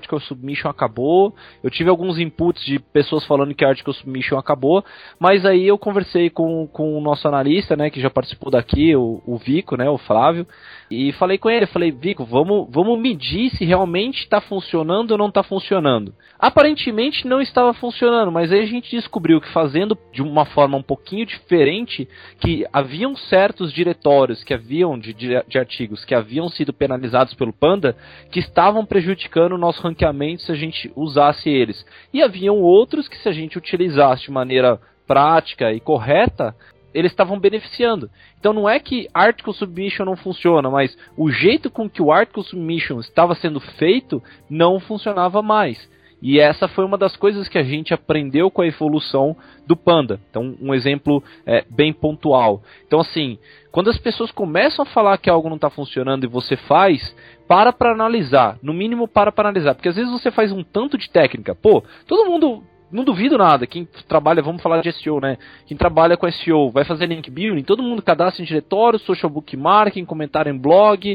Eu tive alguns inputs de pessoas falando que o Article Submission acabou, mas aí eu conversei com o nosso analista, né, que já participou daqui, o Vico, né, o Flávio, e falei com ele, Vico, vamos medir se realmente está funcionando ou não está funcionando. Aparentemente não estava funcionando, mas aí a gente descobriu que fazendo de uma forma um pouquinho diferente, que haviam certos diretórios que haviam de artigos que haviam sido penalizados pelo Panda, que estavam prejudicando o nosso ranqueamento se a gente usasse eles. E haviam outros que, se a gente utilizasse de maneira prática e correta, eles estavam beneficiando. Então não é que Article Submission não funciona, mas o jeito com que o Article Submission estava sendo feito não funcionava mais. E essa foi uma das coisas que a gente aprendeu com a evolução do Panda. Então, um exemplo bem pontual. Então, assim, quando as pessoas começam a falar que algo não está funcionando e você faz, para analisar. No mínimo, para analisar. Porque às vezes você faz um tanto de técnica. Pô, todo mundo... Não duvido nada, quem trabalha, vamos falar de SEO, né? Quem trabalha com SEO vai fazer link building, todo mundo cadastra em diretório, social bookmarking, comentário em blog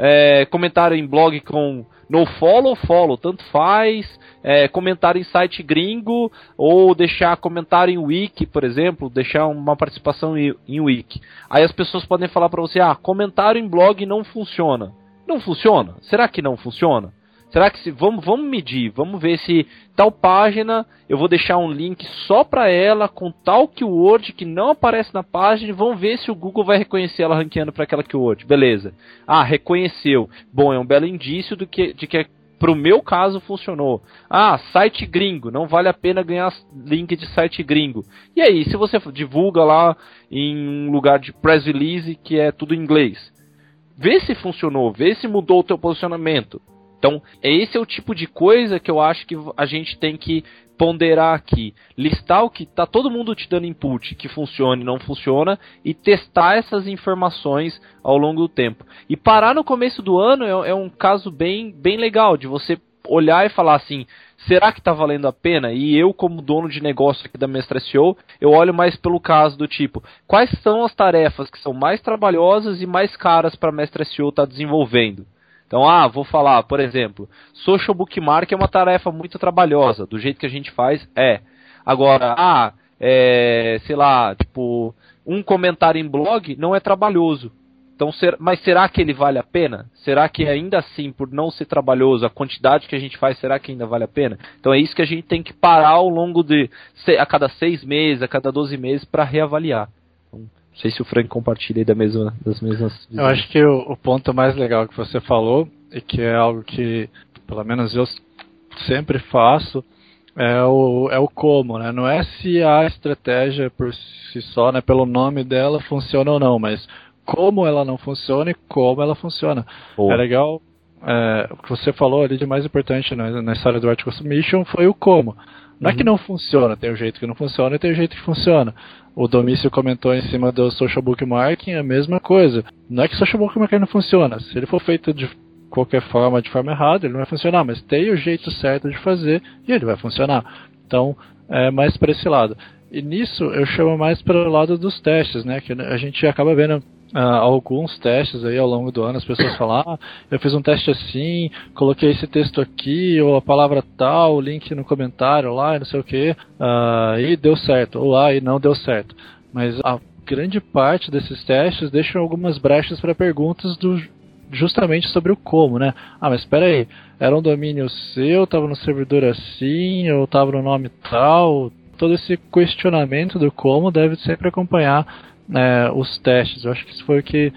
com nofollow, tanto faz, comentário em site gringo, ou deixar comentário em wiki, por exemplo, deixar uma participação em wiki. Aí as pessoas podem falar para você, comentário em blog não funciona. Não funciona? Será que não funciona? Será que vamos medir, vamos ver se tal página, eu vou deixar um link só para ela, com tal keyword que não aparece na página, e vamos ver se o Google vai reconhecer ela ranqueando para aquela keyword. Beleza. Reconheceu. Bom, é um belo indício de que pro meu caso funcionou. Site gringo, não vale a pena ganhar link de site gringo. E aí, se você divulga lá em um lugar de press release que é tudo em inglês, vê se funcionou, vê se mudou o teu posicionamento. Então, esse é o tipo de coisa que eu acho que a gente tem que ponderar aqui. Listar o que tá todo mundo te dando input, que funciona e não funciona, e testar essas informações ao longo do tempo. E parar no começo do ano é um caso bem legal, de você olhar e falar assim, será que tá valendo a pena? E eu, como dono de negócio aqui da Mestre SEO, eu olho mais pelo caso do tipo, quais são as tarefas que são mais trabalhosas e mais caras para a Mestre SEO estar desenvolvendo? Então, vou falar, por exemplo, Social Bookmark é uma tarefa muito trabalhosa, do jeito que a gente faz, Agora, sei lá, tipo, um comentário em blog não é trabalhoso. Então, mas será que ele vale a pena? Será que ainda assim, por não ser trabalhoso, a quantidade que a gente faz, será que ainda vale a pena? Então é isso que a gente tem que parar ao longo de, a cada 6 meses, a cada 12 meses, para reavaliar. Então, não sei se o Frank compartilha aí das mesmas visões. Eu acho que o ponto mais legal que você falou, e que é algo que, pelo menos eu sempre faço, é o como, né? Não é se a estratégia por si só, né, pelo nome dela, funciona ou não, mas como ela não funciona e como ela funciona. Boa. É legal, o que você falou ali de mais importante na história do Article Submission foi o como. Não é que não funciona, tem o jeito que não funciona e tem o jeito que funciona. O Domício comentou em cima do Social Bookmarking, a mesma coisa. Não é que Social Bookmarking não funciona. Se ele for feito de qualquer forma, de forma errada, ele não vai funcionar, mas tem o jeito certo de fazer e ele vai funcionar. Então, é mais para esse lado. E nisso eu chamo mais para o lado dos testes, né? Que a gente acaba vendo alguns testes aí ao longo do ano, as pessoas falam, eu fiz um teste assim, coloquei esse texto aqui, ou a palavra tal, o link no comentário lá, e não sei o que, e deu certo, ou lá, e não deu certo. Mas a grande parte desses testes deixam algumas brechas para perguntas justamente sobre o como, né? Mas espera aí, era um domínio seu, estava no servidor assim, ou estava no nome tal. Todo esse questionamento do como deve sempre acompanhar os testes. Eu acho que isso foi o que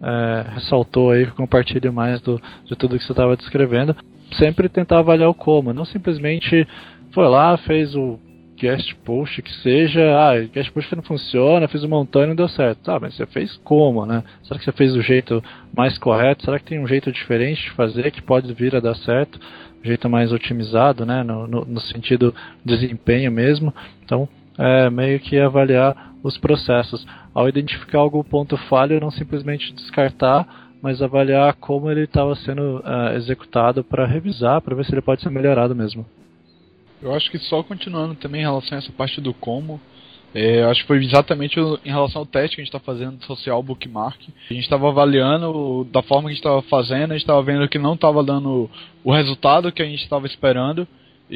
ressaltou aí, que compartilha mais de tudo que você estava descrevendo. Sempre tentar avaliar o como, não simplesmente foi lá, fez o guest post que seja, guest post não funciona, fiz um montão e não deu certo. Mas você fez como, né? Será que você fez do jeito mais correto? Será que tem um jeito diferente de fazer que pode vir a dar certo? Um jeito mais otimizado, né? No sentido desempenho mesmo. Então, meio que avaliar os processos. Ao identificar algum ponto falho, não simplesmente descartar, mas avaliar como ele estava sendo executado para revisar, para ver se ele pode ser melhorado mesmo. Eu acho que só continuando também em relação a essa parte do como, acho que foi exatamente em relação ao teste que a gente está fazendo do Social Bookmark. A gente estava avaliando da forma que a gente estava fazendo, a gente estava vendo que não estava dando o resultado que a gente estava esperando,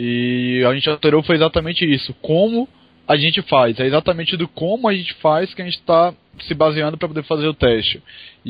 e a gente alterou, foi exatamente isso, como a gente faz, é exatamente do como a gente faz que a gente está se baseando para poder fazer o teste.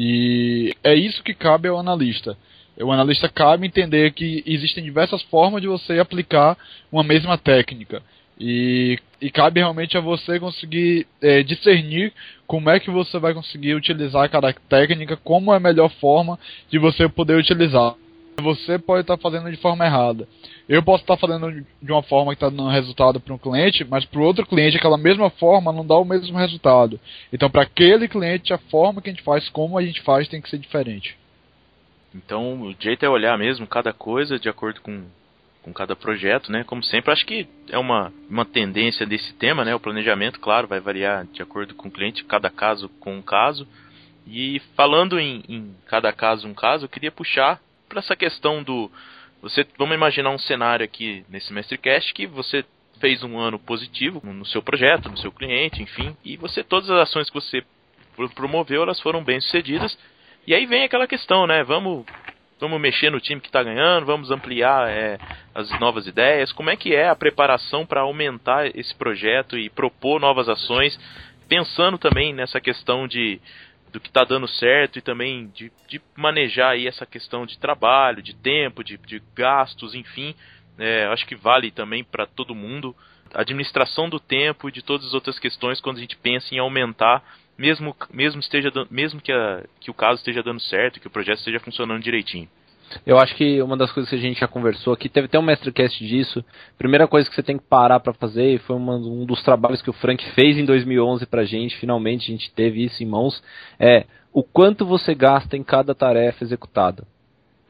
E é isso que cabe ao analista. O analista cabe entender que existem diversas formas de você aplicar uma mesma técnica. E cabe realmente a você conseguir discernir como é que você vai conseguir utilizar cada técnica, como é a melhor forma de você poder utilizar. Você pode estar fazendo de forma errada. Eu posso estar fazendo de uma forma que está dando resultado para um cliente, mas para o outro cliente aquela mesma forma não dá o mesmo resultado. Então para aquele cliente a forma que a gente faz, como a gente faz, tem que ser diferente. Então o jeito é olhar mesmo cada coisa de acordo com cada projeto, né? Como sempre, acho que é uma tendência desse tema, né? O planejamento, claro, vai variar de acordo com o cliente, cada caso com um caso. E falando em cada caso um caso, eu queria puxar para essa questão vamos imaginar um cenário aqui nesse MestreCast que você fez um ano positivo no seu projeto, no seu cliente, enfim, e todas as ações que você promoveu, elas foram bem sucedidas. E aí vem aquela questão, né? Vamos mexer no time que está ganhando, vamos ampliar as novas ideias. Como é que é a preparação para aumentar esse projeto e propor novas ações, pensando também nessa questão do que está dando certo e também de manejar aí essa questão de trabalho, de tempo, de gastos, enfim. Acho que vale também para todo mundo. A administração do tempo e de todas as outras questões quando a gente pensa em aumentar, mesmo que o caso esteja dando certo, que o projeto esteja funcionando direitinho. Eu acho que uma das coisas que a gente já conversou aqui, teve até um MestreCast disso, primeira coisa que você tem que parar para fazer, e foi um dos trabalhos que o Frank fez em 2011 pra gente, finalmente a gente teve isso em mãos, o quanto você gasta em cada tarefa executada.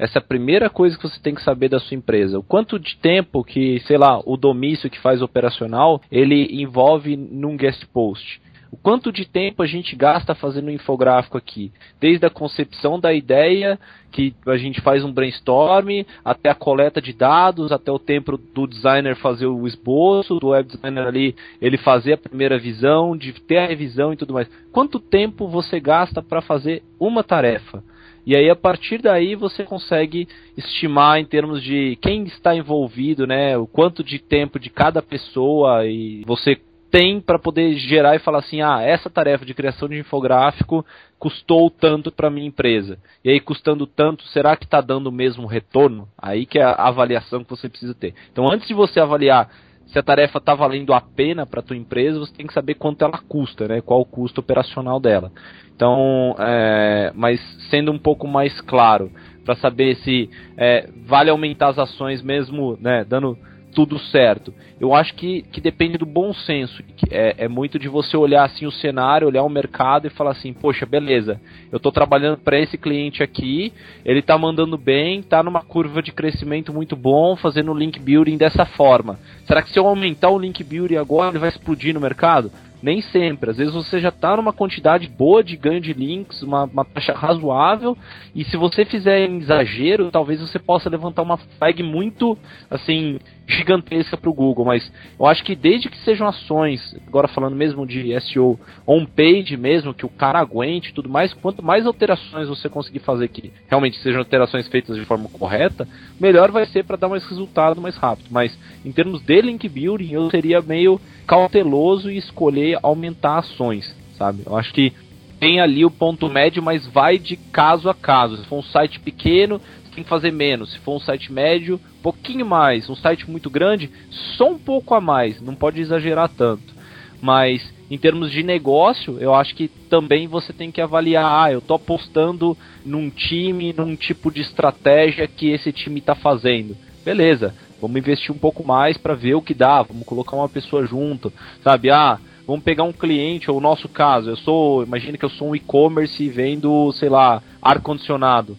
Essa é a primeira coisa que você tem que saber da sua empresa. O quanto de tempo que, sei lá, o Domício que faz operacional, ele envolve num guest post. O quanto de tempo a gente gasta fazendo um infográfico aqui? Desde a concepção da ideia, que a gente faz um brainstorm, até a coleta de dados, até o tempo do designer fazer o esboço, do web designer ali, ele fazer a primeira visão, de ter a revisão e tudo mais. Quanto tempo você gasta para fazer uma tarefa? E aí, a partir daí, você consegue estimar em termos de quem está envolvido, né? O quanto de tempo de cada pessoa e você tem para poder gerar e falar assim, essa tarefa de criação de infográfico custou tanto para minha empresa. E aí, custando tanto, será que está dando o mesmo retorno? Aí que é a avaliação que você precisa ter. Então, antes de você avaliar se a tarefa está valendo a pena para a tua empresa, você tem que saber quanto ela custa, né? Qual o custo operacional dela. Então, mas sendo um pouco mais claro, para saber se vale aumentar as ações mesmo, né, dando tudo certo. Eu acho que depende do bom senso. É muito de você olhar assim o cenário, olhar o mercado e falar assim, poxa, beleza, eu estou trabalhando para esse cliente aqui, ele está mandando bem, está numa curva de crescimento muito bom, fazendo o link building dessa forma. Será que se eu aumentar o link building agora, ele vai explodir no mercado? Nem sempre. Às vezes você já está numa quantidade boa de ganho de links, uma taxa razoável, e se você fizer em exagero, talvez você possa levantar uma flag muito, assim, gigantesca para o Google. Mas eu acho que desde que sejam ações, agora falando mesmo de SEO on-page mesmo, que o cara aguente e tudo mais, quanto mais alterações você conseguir fazer que realmente sejam alterações feitas de forma correta, melhor vai ser para dar mais resultado mais rápido. Mas em termos de link building, eu seria meio cauteloso e escolher aumentar ações, sabe? Eu acho que tem ali o ponto médio, mas vai de caso a caso. Se for um site pequeno, você tem que fazer menos. Se for um site médio, um pouquinho mais. Um site muito grande, só um pouco a mais. Não pode exagerar tanto. Mas em termos de negócio, eu acho que também você tem que avaliar, eu estou apostando num time, num tipo de estratégia que esse time está fazendo. Beleza, vamos investir um pouco mais para ver o que dá, vamos colocar uma pessoa junto, sabe? Vamos pegar um cliente, ou o nosso caso, imagina que eu sou um e-commerce e vendo, sei lá, ar-condicionado.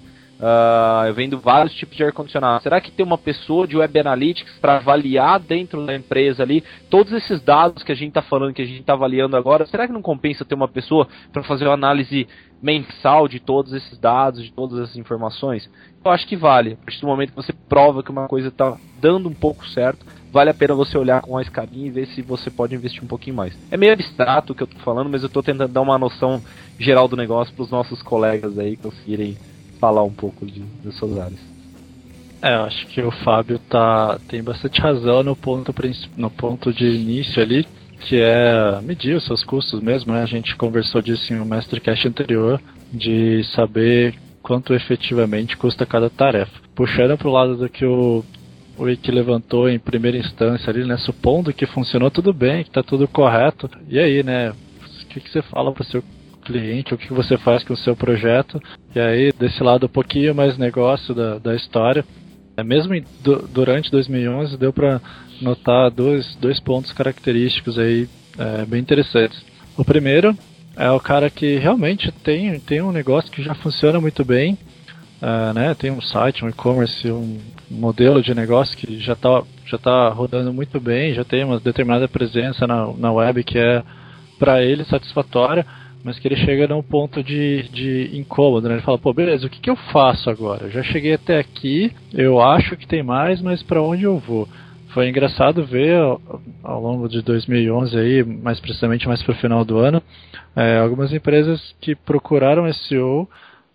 Eu vendo vários tipos de ar-condicionado. Será que tem uma pessoa de Web Analytics para avaliar dentro da empresa ali todos esses dados que a gente está falando, que a gente está avaliando agora? Será que não compensa ter uma pessoa para fazer uma análise mensal de todos esses dados, de todas essas informações? Eu acho que vale. A partir do momento que você prova que uma coisa está dando um pouco certo, vale a pena você olhar com mais carinho e ver se você pode investir um pouquinho mais. É meio abstrato o que eu estou falando, mas eu estou tentando dar uma noção geral do negócio para os nossos colegas aí conseguirem falar um pouco das suas áreas. Eu acho que o Fábio tem bastante razão no ponto de início ali, que é medir os seus custos mesmo, né? A gente conversou disso em um Mastercast anterior, de saber quanto efetivamente custa cada tarefa. Puxando para o lado do que o Wiki levantou em primeira instância ali, né? Supondo que funcionou tudo bem, que está tudo correto, e aí, né? O que você fala para o seu cliente, o que você faz com o seu projeto? E aí, desse lado um pouquinho mais negócio da história, mesmo durante 2011 deu para notar dois pontos característicos aí bem interessantes. O primeiro é o cara que realmente tem um negócio que já funciona muito bem, né? Tem um site, um e-commerce, um modelo de negócio que já tá rodando muito bem, já tem uma determinada presença na web que é para ele satisfatória, mas que ele chega num ponto de incômodo, né? Ele fala, pô, beleza, o que eu faço agora? Eu já cheguei até aqui, eu acho que tem mais, mas para onde eu vou? Foi engraçado ver ao longo de 2011, aí, mais precisamente mais para o final do ano, algumas empresas que procuraram SEO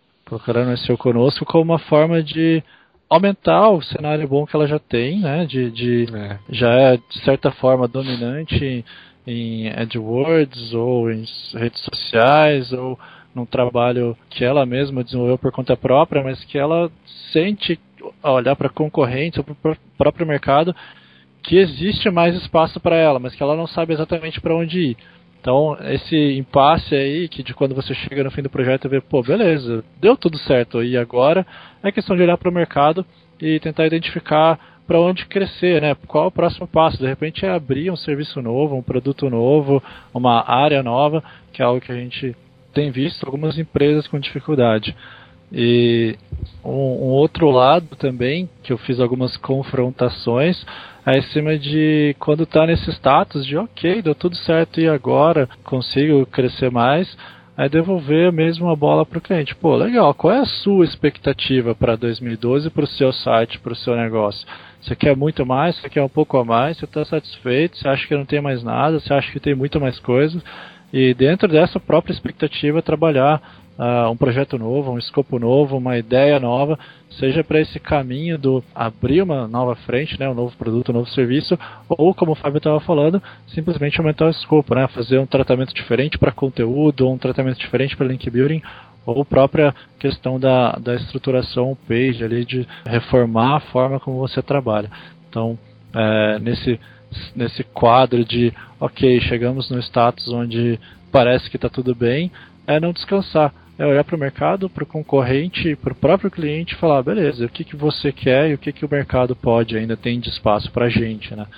conosco como uma forma de aumentar o cenário bom que ela já tem, né? Já é, de certa forma, dominante em AdWords ou em redes sociais ou num trabalho que ela mesma desenvolveu por conta própria, mas que ela sente, ao olhar para concorrentes ou para o próprio mercado, que existe mais espaço para ela, mas que ela não sabe exatamente para onde ir. Então, esse impasse aí, que de quando você chega no fim do projeto e vê, pô, beleza, deu tudo certo, e agora é questão de olhar para o mercado e tentar identificar para onde crescer, né? Qual é o próximo passo? De repente é abrir um serviço novo, um produto novo, uma área nova, que é algo que a gente tem visto algumas empresas com dificuldade. E um outro lado também, que eu fiz algumas confrontações, é em cima de quando está nesse status de ok, deu tudo certo e agora consigo crescer mais, aí devolver mesmo a bola para o cliente. Pô, legal, qual é a sua expectativa para 2012 para o seu site, para o seu negócio? Você quer muito mais? Você quer um pouco a mais? Você está satisfeito? Você acha que não tem mais nada? Você acha que tem muito mais coisa? E dentro dessa própria expectativa, trabalhar um projeto novo, um escopo novo, uma ideia nova, seja para esse caminho do abrir uma nova frente, né, um novo produto, um novo serviço, ou como o Fábio estava falando, simplesmente aumentar o escopo, né, fazer um tratamento diferente para conteúdo, ou um tratamento diferente para link building, ou própria questão da estruturação page, ali, de reformar a forma como você trabalha. Então, nesse quadro de, ok, chegamos no status onde parece que está tudo bem, é não descansar, é olhar para o mercado, para o concorrente, para o próprio cliente e falar, beleza, o que você quer e o que o mercado pode, ainda tem de espaço para a gente, né?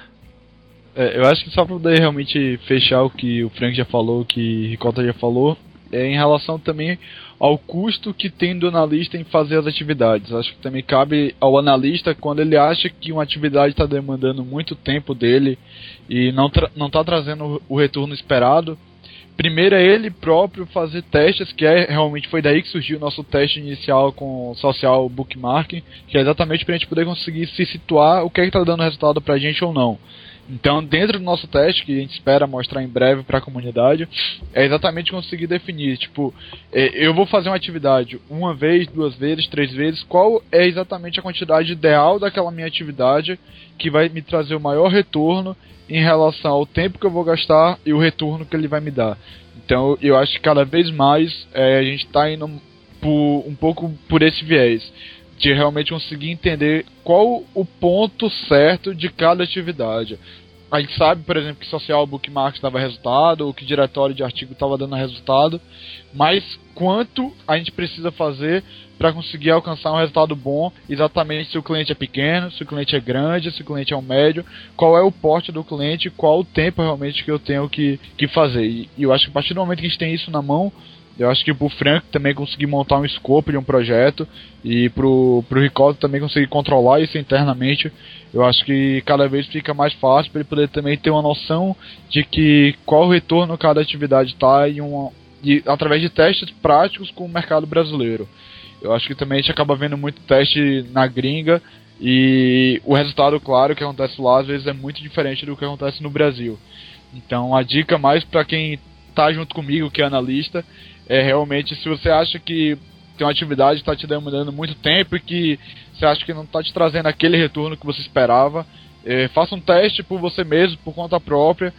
Eu acho que só para poder realmente fechar o que o Frank já falou, o que o Ricota já falou, em relação também ao custo que tem do analista em fazer as atividades. Acho que também cabe ao analista, quando ele acha que uma atividade está demandando muito tempo dele e não está trazendo o retorno esperado, primeiro é ele próprio fazer testes, que realmente foi daí que surgiu o nosso teste inicial com o Social Bookmarking, que é exatamente para a gente poder conseguir se situar o que é que está dando resultado para a gente ou não. Então, dentro do nosso teste, que a gente espera mostrar em breve para a comunidade, é exatamente conseguir definir, tipo, eu vou fazer uma atividade uma vez, 2 vezes, 3 vezes, qual é exatamente a quantidade ideal daquela minha atividade que vai me trazer o maior retorno em relação ao tempo que eu vou gastar e o retorno que ele vai me dar. Então, eu acho que cada vez mais a gente está indo um pouco por esse viés, de realmente conseguir entender qual o ponto certo de cada atividade. A gente sabe, por exemplo, que Social Bookmarks dava resultado, ou que diretório de artigo estava dando resultado, mas quanto a gente precisa fazer para conseguir alcançar um resultado bom, exatamente se o cliente é pequeno, se o cliente é grande, se o cliente é um médio, qual é o porte do cliente, qual o tempo realmente que eu tenho que fazer. E eu acho que a partir do momento que a gente tem isso na mão, eu acho que pro Frank também conseguir montar um escopo de um projeto e pro Ricardo também conseguir controlar isso internamente, eu acho que cada vez fica mais fácil para ele poder também ter uma noção de que qual o retorno cada atividade está e através de testes práticos com o mercado brasileiro. Eu acho que também a gente acaba vendo muito teste na gringa e o resultado, claro, que acontece lá às vezes é muito diferente do que acontece no Brasil. Então a dica mais para quem tá junto comigo, que é analista, é realmente, se você acha que tem uma atividade que está te demandando muito tempo e que você acha que não está te trazendo aquele retorno que você esperava, faça um teste por você mesmo, por conta própria,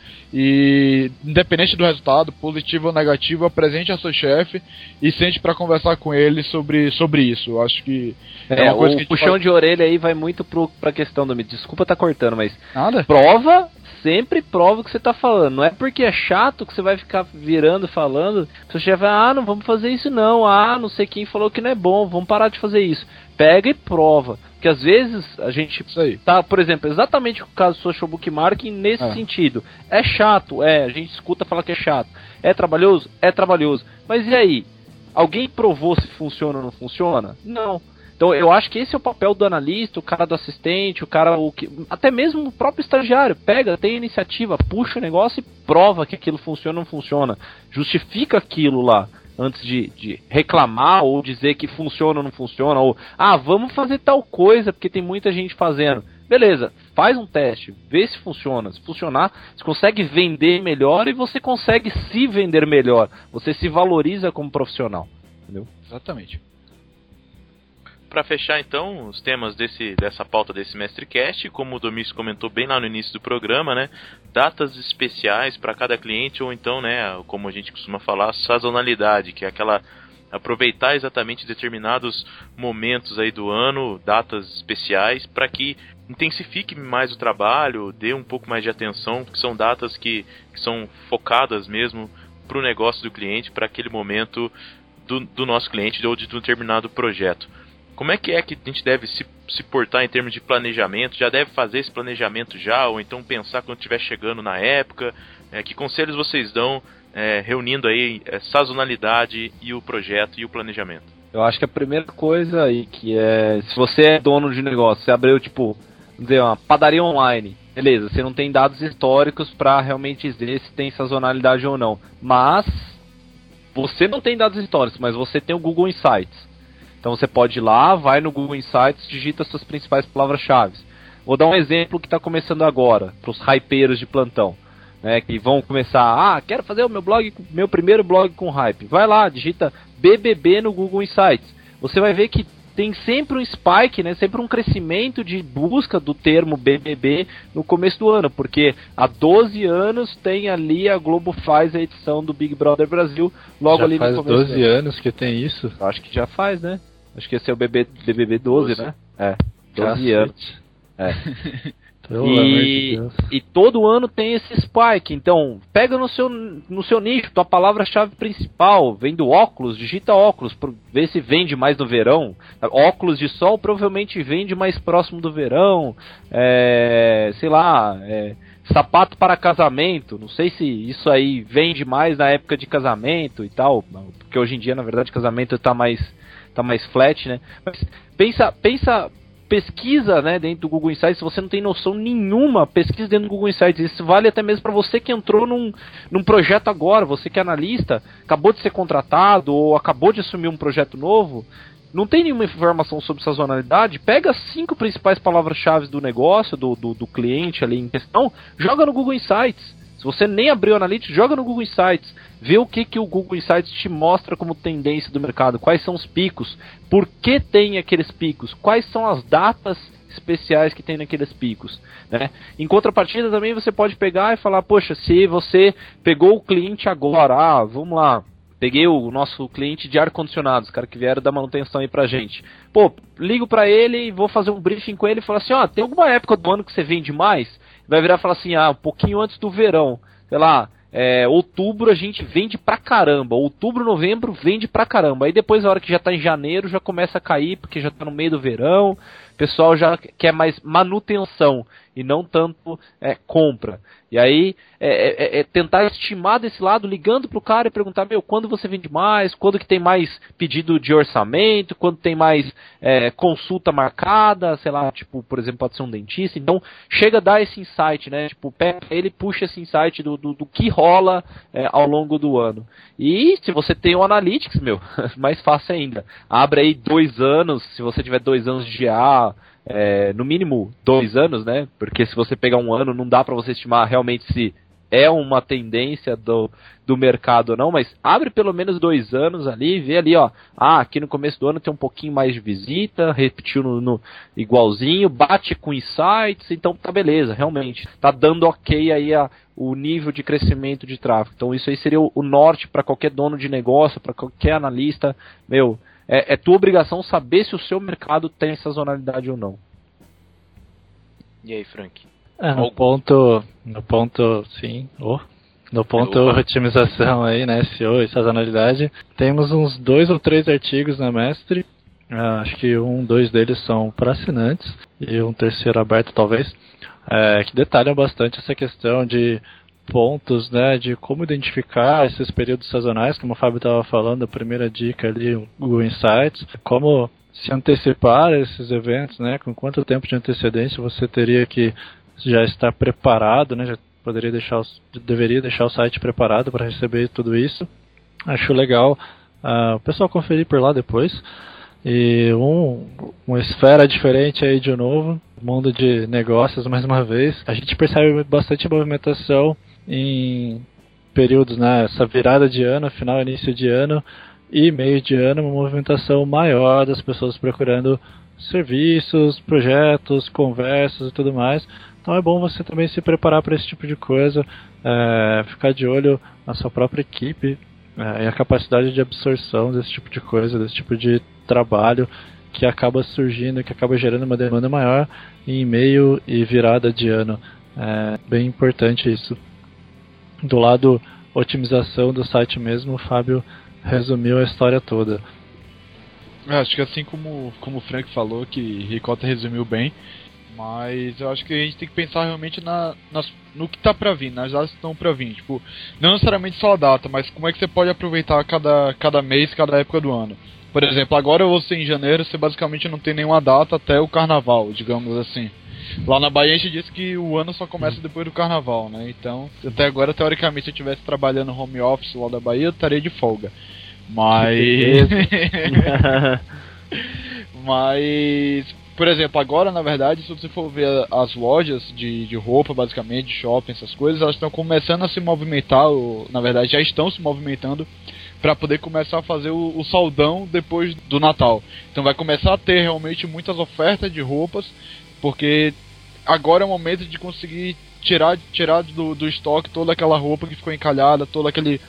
e independente do resultado, positivo ou negativo, apresente a seu chefe e sente para conversar com ele sobre isso. Eu acho que é uma coisa que o puxão de orelha aí vai muito pra questão do... Desculpa tá cortando, mas... Nada. Sempre prova o que você tá falando. Não é porque é chato que você vai ficar virando, falando. Seu chefe vai, não vamos fazer isso não. Não sei quem falou que não é bom, vamos parar de fazer isso. Pega e prova. Porque às vezes a gente tá, por exemplo, exatamente o caso do Social Bookmarking nesse sentido. É chato, a gente escuta falar que é chato. É trabalhoso? É trabalhoso. Mas e aí? Alguém provou se funciona ou não funciona? Não. Então eu acho que esse é o papel do analista, o cara do assistente, até mesmo o próprio estagiário. Pega, tem iniciativa, puxa o negócio e prova que aquilo funciona ou não funciona. Justifica aquilo lá, antes de reclamar ou dizer que funciona ou não funciona. Ou, vamos fazer tal coisa porque tem muita gente fazendo. Beleza, faz um teste, vê se funciona. Se funcionar, você consegue vender melhor e você consegue se vender melhor. Você se valoriza como profissional. Entendeu? Exatamente. Para fechar então os temas dessa pauta desse MestreCast, como o Domício comentou bem lá no início do programa, né, datas especiais para cada cliente, ou então, né, como a gente costuma falar, sazonalidade, que é aquela aproveitar exatamente determinados momentos aí do ano, datas especiais, para que intensifique mais o trabalho, dê um pouco mais de atenção, porque são datas que são focadas mesmo para o negócio do cliente, para aquele momento do nosso cliente ou de um determinado projeto. Como é que a gente deve se portar em termos de planejamento? Já deve fazer esse planejamento já? Ou então pensar quando estiver chegando na época? Que conselhos vocês dão reunindo aí sazonalidade e o projeto e o planejamento? Eu acho que a primeira coisa aí, que é, se você é dono de negócio, você abriu, tipo, vamos dizer, uma padaria online, beleza, você não tem dados históricos pra realmente dizer se tem sazonalidade ou não, mas você não tem dados históricos, mas você tem o Google Insights. Então você pode ir lá, vai no Google Insights, digita suas principais palavras-chave. Vou dar um exemplo que está começando agora, para os hypeiros de plantão, né, que vão começar, quero fazer o meu primeiro blog com hype. Vai lá, digita BBB no Google Insights. Você vai ver que tem sempre um spike, né, sempre um crescimento de busca do termo BBB no começo do ano, porque há 12 anos tem ali a Globo faz a edição do Big Brother Brasil, logo já ali no começo. Faz 12 anos que tem isso? Eu acho que já faz, né? Acho que esse é o BBB 12, né? 12 anos. E todo ano tem esse spike. Então, pega no seu nicho, tua palavra-chave principal, vem do óculos, digita óculos, vê se vende mais no verão. Óculos de sol provavelmente vende mais próximo do verão. Sei lá, sapato para casamento. Não sei se isso aí vende mais na época de casamento e tal, porque hoje em dia, na verdade, casamento tá mais flat, né? Mas pesquisa, né, dentro do Google Insights. Se você não tem noção nenhuma, pesquisa dentro do Google Insights. Isso vale até mesmo para você que entrou num projeto agora, você que é analista, acabou de ser contratado ou acabou de assumir um projeto novo, não tem nenhuma informação sobre sazonalidade, pega as 5 principais palavras-chave do negócio, do cliente ali em questão, joga no Google Insights. Se você nem abriu o Analytics, joga no Google Insights, vê o que o Google Insights te mostra como tendência do mercado, quais são os picos, por que tem aqueles picos, quais são as datas especiais que tem naqueles picos, né? Em contrapartida também você pode pegar e falar, poxa, se você pegou o cliente agora, vamos lá, peguei o nosso cliente de ar-condicionado, os caras que vieram dar manutenção aí pra gente. Pô, ligo pra ele e vou fazer um briefing com ele e falar assim, tem alguma época do ano que você vende mais? Vai virar e falar assim, um pouquinho antes do verão, sei lá, outubro a gente vende pra caramba, outubro, novembro vende pra caramba, aí depois a hora que já tá em janeiro já começa a cair, porque já tá no meio do verão, o pessoal já quer mais manutenção e não tanto compra. E aí tentar estimar desse lado, ligando pro cara e perguntar, quando você vende mais, quando que tem mais pedido de orçamento, quando tem mais consulta marcada, sei lá, tipo, por exemplo, pode ser um dentista. Então, chega a dar esse insight, né, tipo, pega ele, puxa esse insight do que rola ao longo do ano. E se você tem o Analytics, mais fácil ainda. Abre aí 2 anos, se você tiver 2 anos de GA, no mínimo 2 anos, né? Porque se você pegar um ano, não dá pra você estimar realmente se é uma tendência do mercado ou não, mas abre pelo menos 2 anos ali, vê ali, aqui no começo do ano tem um pouquinho mais de visita, repetiu no igualzinho, bate com insights, então tá beleza, realmente, tá dando ok aí o nível de crescimento de tráfego. Então isso aí seria o norte para qualquer dono de negócio, para qualquer analista, é tua obrigação saber se o seu mercado tem sazonalidade ou não. E aí, Frank? No ponto sim, no ponto otimização aí, né, SEO e sazonalidade, temos uns 2 ou 3 artigos na Mestre, acho que 2 deles são para assinantes e um terceiro aberto talvez, que detalham bastante essa questão de pontos, né, de como identificar esses períodos sazonais, como o Fábio estava falando, a primeira dica ali, o Google Insights, como se antecipar a esses eventos, né, com quanto tempo de antecedência você teria que já estar preparado, né, já deveria deixar o site preparado para receber tudo isso. Acho legal o pessoal conferir por lá depois. E uma esfera diferente aí de novo, mundo de negócios mais uma vez. A gente percebe bastante movimentação em períodos, né, essa virada de ano, final, início de ano e meio de ano, uma movimentação maior das pessoas procurando serviços, projetos, conversas e tudo mais. Então é bom você também se preparar para esse tipo de coisa, ficar de olho na sua própria equipe e a capacidade de absorção desse tipo de coisa, desse tipo de trabalho que acaba surgindo, que acaba gerando uma demanda maior em meio e virada de ano. É bem importante isso. Do lado otimização do site mesmo, o Fábio resumiu a história toda. Acho que assim como o Frank falou, que Ricota resumiu bem, mas eu acho que a gente tem que pensar realmente no que tá pra vir, nas datas que estão pra vir. Tipo, não necessariamente só a data, mas como é que você pode aproveitar cada mês, cada época do ano. Por exemplo, agora você em janeiro, você basicamente não tem nenhuma data até o carnaval, digamos assim. Lá na Bahia a gente disse que o ano só começa depois do carnaval, né? Então, até agora, teoricamente, se eu estivesse trabalhando home office lá da Bahia, eu estaria de folga. Mas... Mas... Por exemplo, agora, na verdade, se você for ver as lojas de roupa, basicamente, de shopping, essas coisas, elas estão começando a se movimentar, ou, na verdade, já estão se movimentando para poder começar a fazer o saldão depois do Natal. Então vai começar a ter realmente muitas ofertas de roupas, porque agora é o momento de conseguir tirar do estoque toda aquela roupa que ficou encalhada, todo aquele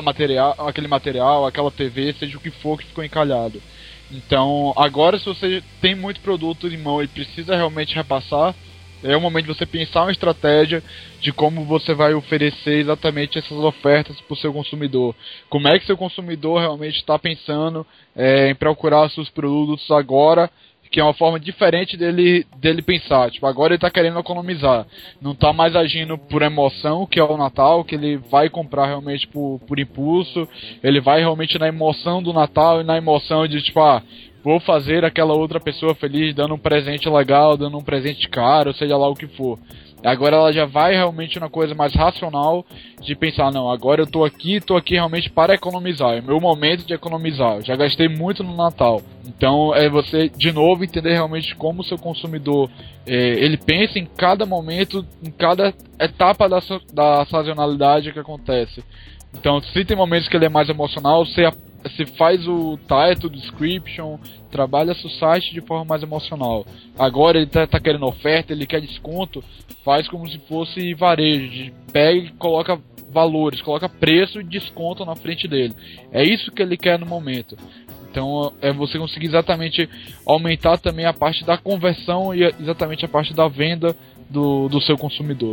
material, aquela TV, seja o que for que ficou encalhado. Então, agora se você tem muito produto em mão e precisa realmente repassar, é o momento de você pensar uma estratégia de como você vai oferecer exatamente essas ofertas para o seu consumidor. Como é que seu consumidor realmente está pensando em procurar seus produtos agora, que é uma forma diferente dele pensar. Tipo, agora ele está querendo economizar. Não está mais agindo por emoção, que é o Natal, que ele vai comprar realmente por impulso. Ele vai realmente na emoção do Natal e na emoção de, tipo, vou fazer aquela outra pessoa feliz dando um presente legal, dando um presente caro, seja lá o que for. Agora ela já vai realmente na coisa mais racional de pensar, não, agora eu tô aqui realmente para economizar, é meu momento de economizar, eu já gastei muito no Natal. Então é você, de novo, entender realmente como o seu consumidor, ele pensa em cada momento, em cada etapa da sazonalidade que acontece. Então, se tem momentos que ele é mais emocional, você faz o title, description, trabalha seu site de forma mais emocional. Agora ele tá querendo oferta, ele quer desconto, faz como se fosse varejo, pega e coloca valores, coloca preço e desconto na frente dele. É isso que ele quer no momento. Então é você conseguir exatamente aumentar também a parte da conversão e exatamente a parte da venda do seu consumidor.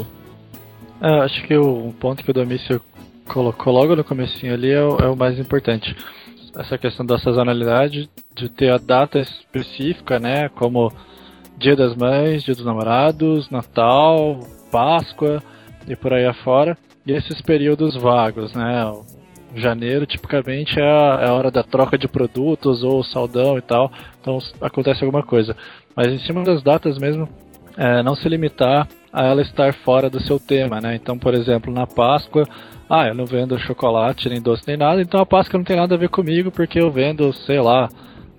Acho que o ponto que o Domício colocou logo no comecinho ali é o mais importante. Essa questão da sazonalidade, de ter a data específica, né, como Dia das Mães, Dia dos Namorados, Natal, Páscoa e por aí afora, e esses períodos vagos, né, janeiro tipicamente é a hora da troca de produtos ou saldão e tal, então acontece alguma coisa, mas em cima das datas mesmo, não se limitar a ela estar fora do seu tema, né, então por exemplo na Páscoa, eu não vendo chocolate, nem doce, nem nada, então a Páscoa não tem nada a ver comigo, porque eu vendo, sei lá,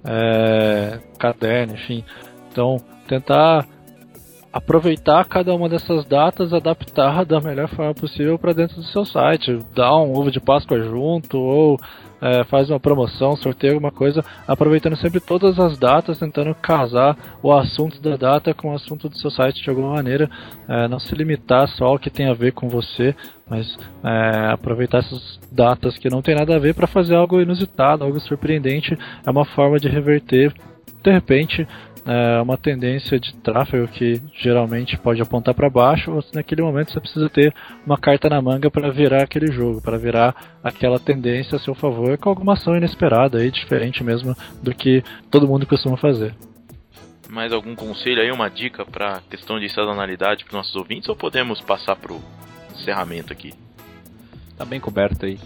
caderno, enfim. Então, tentar aproveitar cada uma dessas datas, adaptar da melhor forma possível para dentro do seu site. Dá um ovo de Páscoa junto, ou faz uma promoção, sorteia alguma coisa, aproveitando sempre todas as datas, tentando casar o assunto da data com o assunto do seu site de alguma maneira. Não se limitar só ao que tem a ver com você, mas aproveitar essas datas que não tem nada a ver para fazer algo inusitado, algo surpreendente. É uma forma de reverter, de repente, uma tendência de tráfego que geralmente pode apontar para baixo. Naquele momento você precisa ter uma carta na manga para virar aquele jogo, para virar aquela tendência a seu favor, com alguma ação inesperada aí, diferente mesmo do que todo mundo costuma fazer. Mais algum conselho aí, uma dica para questão de sazonalidade para nossos ouvintes, ou podemos passar pro encerramento aqui? Tá bem coberto aí.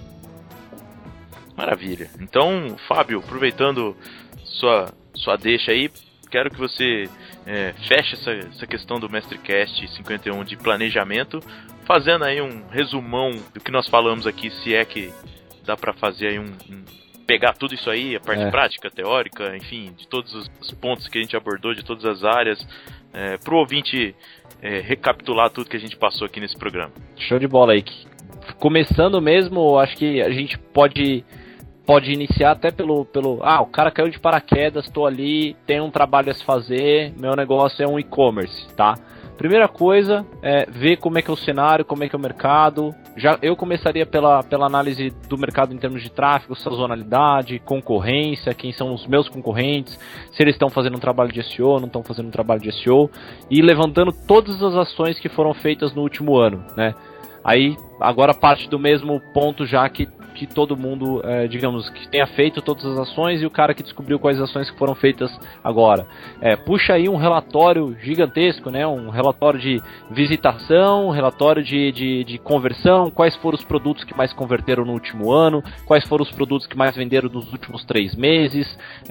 Maravilha. Então, Fábio, aproveitando sua deixa aí, quero que você feche essa questão do MestreCast 51 de planejamento, fazendo aí um resumão do que nós falamos aqui, se é que dá para fazer aí pegar tudo isso aí, a parte prática, teórica, enfim, de todos os pontos que a gente abordou, de todas as áreas, pro ouvinte recapitular tudo que a gente passou aqui nesse programa. Show de bola aí. Começando mesmo, acho que a gente pode iniciar até pelo o cara caiu de paraquedas, tô ali, tem um trabalho a se fazer, meu negócio é um e-commerce, tá? Primeira coisa é ver como é que é o cenário, como é que é o mercado. Eu começaria pela análise do mercado em termos de tráfego, sazonalidade, concorrência, quem são os meus concorrentes, se eles estão fazendo um trabalho de SEO, não estão fazendo um trabalho de SEO, e levantando todas as ações que foram feitas no último ano, né? Aí, agora parte do mesmo ponto já que que todo mundo, digamos, que tenha feito todas as ações e o cara que descobriu quais ações que foram feitas agora. Puxa aí um relatório gigantesco, né? Um relatório de visitação, um relatório de conversão, quais foram os produtos que mais converteram no último ano, quais foram os produtos que mais venderam nos últimos 3 meses,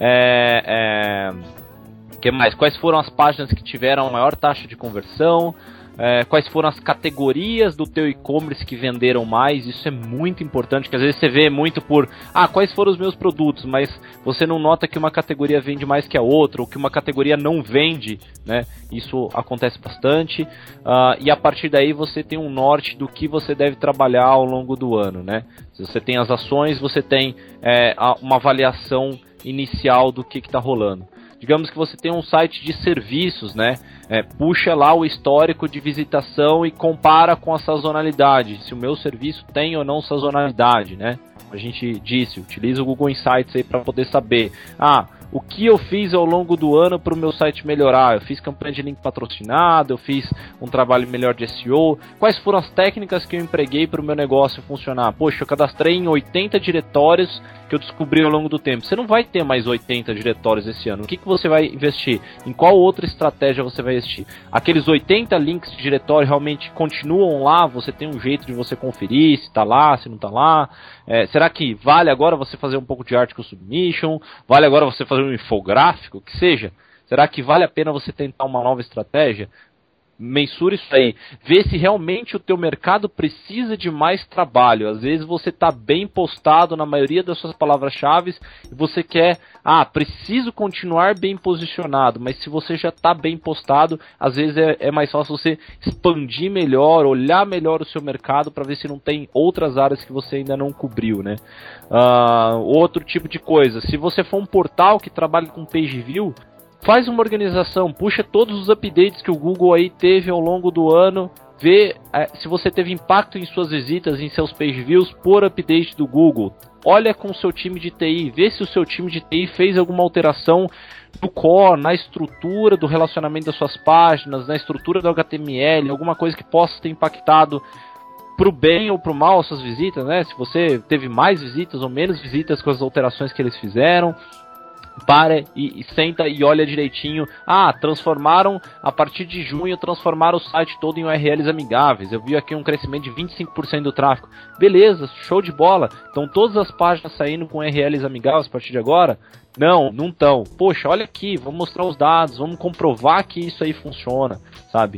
que mais? Quais foram as páginas que tiveram a maior taxa de conversão, quais foram as categorias do teu e-commerce que venderam mais. Isso é muito importante, porque às vezes você vê muito por quais foram os meus produtos, mas você não nota que uma categoria vende mais que a outra, ou que uma categoria não vende, né? Isso acontece bastante, e a partir daí você tem um norte do que você deve trabalhar ao longo do ano, né? Se você tem as ações, você tem uma avaliação inicial do que está rolando. Digamos que você tem um site de serviços, né? Puxa lá o histórico de visitação e compara com a sazonalidade. Se o meu serviço tem ou não sazonalidade, né? A gente disse, utiliza o Google Insights aí para poder saber. O que eu fiz ao longo do ano para o meu site melhorar? Eu fiz campanha de link patrocinado, eu fiz um trabalho melhor de SEO. Quais foram as técnicas que eu empreguei para o meu negócio funcionar? Poxa, eu cadastrei em 80 diretórios que eu descobri ao longo do tempo. Você não vai ter mais 80 diretórios esse ano. O que você vai investir? Em qual outra estratégia você vai investir? Aqueles 80 links de diretório realmente continuam lá? Você tem um jeito de você conferir se está lá, se não está lá? Será que vale agora você fazer um pouco de Article Submission? Vale agora você fazer um infográfico? Que seja? Será que vale a pena você tentar uma nova estratégia? Mensura isso aí, vê se realmente o teu mercado precisa de mais trabalho. Às vezes você está bem postado na maioria das suas palavras-chave e você quer, preciso continuar bem posicionado, mas se você já está bem postado, às vezes é mais fácil você expandir melhor, olhar melhor o seu mercado para ver se não tem outras áreas que você ainda não cobriu, né? Outro tipo de coisa, se você for um portal que trabalha com page view, faz uma organização, puxa todos os updates que o Google aí teve ao longo do ano, vê se você teve impacto em suas visitas, em seus page views por update do Google. Olha com o seu time de TI, vê se o seu time de TI fez alguma alteração no core, na estrutura do relacionamento das suas páginas, na estrutura do HTML, alguma coisa que possa ter impactado pro bem ou pro mal as suas visitas, né? Se você teve mais visitas ou menos visitas com as alterações que eles fizeram. Para e senta e olha direitinho. Transformaram, a partir de junho, transformaram o site todo em URLs amigáveis. Eu vi aqui um crescimento de 25% do tráfego. Beleza, show de bola. Então todas as páginas saindo com URLs amigáveis a partir de agora? Não estão. Poxa, olha aqui, vamos mostrar os dados, vamos comprovar que isso aí funciona, sabe?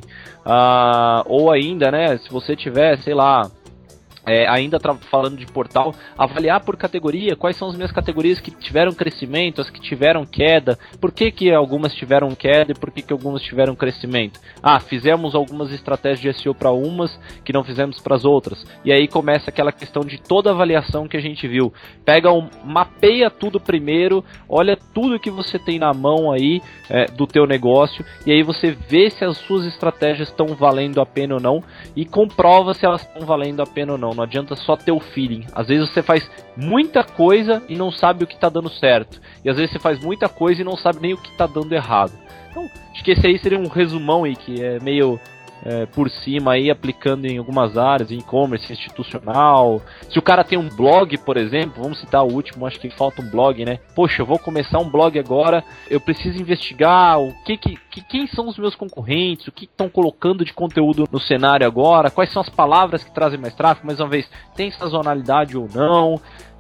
Ou ainda, né, se você tiver, sei lá, ainda falando de portal, avaliar por categoria, quais são as minhas categorias que tiveram crescimento, as que tiveram queda, por que algumas tiveram queda e por que algumas tiveram crescimento. Fizemos algumas estratégias de SEO para umas que não fizemos para as outras, e aí começa aquela questão de toda a avaliação que a gente viu. Mapeia tudo primeiro, olha tudo que você tem na mão aí do teu negócio, e aí você vê se as suas estratégias estão valendo a pena ou não, e comprova se elas estão valendo a pena ou não. Não adianta só ter o feeling. Às vezes você faz muita coisa e não sabe o que está dando certo. E às vezes você faz muita coisa e não sabe nem o que está dando errado. Então, acho que esse aí seria um resumão aí, que é meio por cima aí, aplicando em algumas áreas, em e-commerce, institucional. Se o cara tem um blog, por exemplo, vamos citar o último, acho que falta um blog, né? Poxa, eu vou começar um blog agora, eu preciso investigar quem são os meus concorrentes, o que estão colocando de conteúdo no cenário agora, quais são as palavras que trazem mais tráfego, mais uma vez, tem sazonalidade ou não,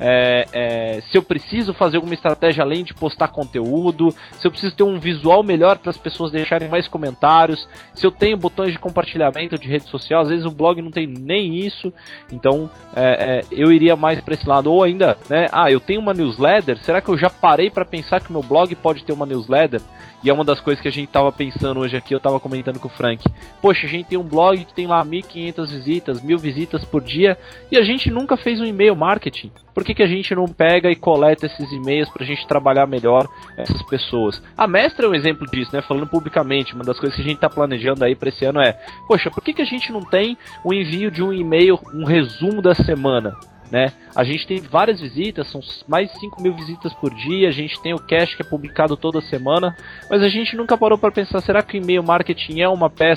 se eu preciso fazer alguma estratégia além de postar conteúdo, se eu preciso ter um visual melhor para as pessoas deixarem mais comentários, se eu tenho botões de compartilhamento de rede social, às vezes o blog não tem nem isso, então eu iria mais para esse lado. Ou ainda, né, eu tenho uma newsletter, será que eu já parei para pensar que o meu blog pode ter uma newsletter? E é uma das coisas que a gente tava pensando hoje aqui, eu tava comentando com o Frank. Poxa, a gente tem um blog que tem lá 1.500 visitas, 1.000 visitas por dia, e a gente nunca fez um e-mail marketing. Por que a gente não pega e coleta esses e-mails pra gente trabalhar melhor essas pessoas? A Mestra é um exemplo disso, né? Falando publicamente, uma das coisas que a gente tá planejando aí pra esse ano poxa, por que a gente não tem o envio de um e-mail, um resumo da semana? Né? A gente tem várias visitas, são mais de 5.000 visitas por dia, a gente tem o cache que é publicado toda semana, mas a gente nunca parou para pensar, será que o e-mail marketing é uma peça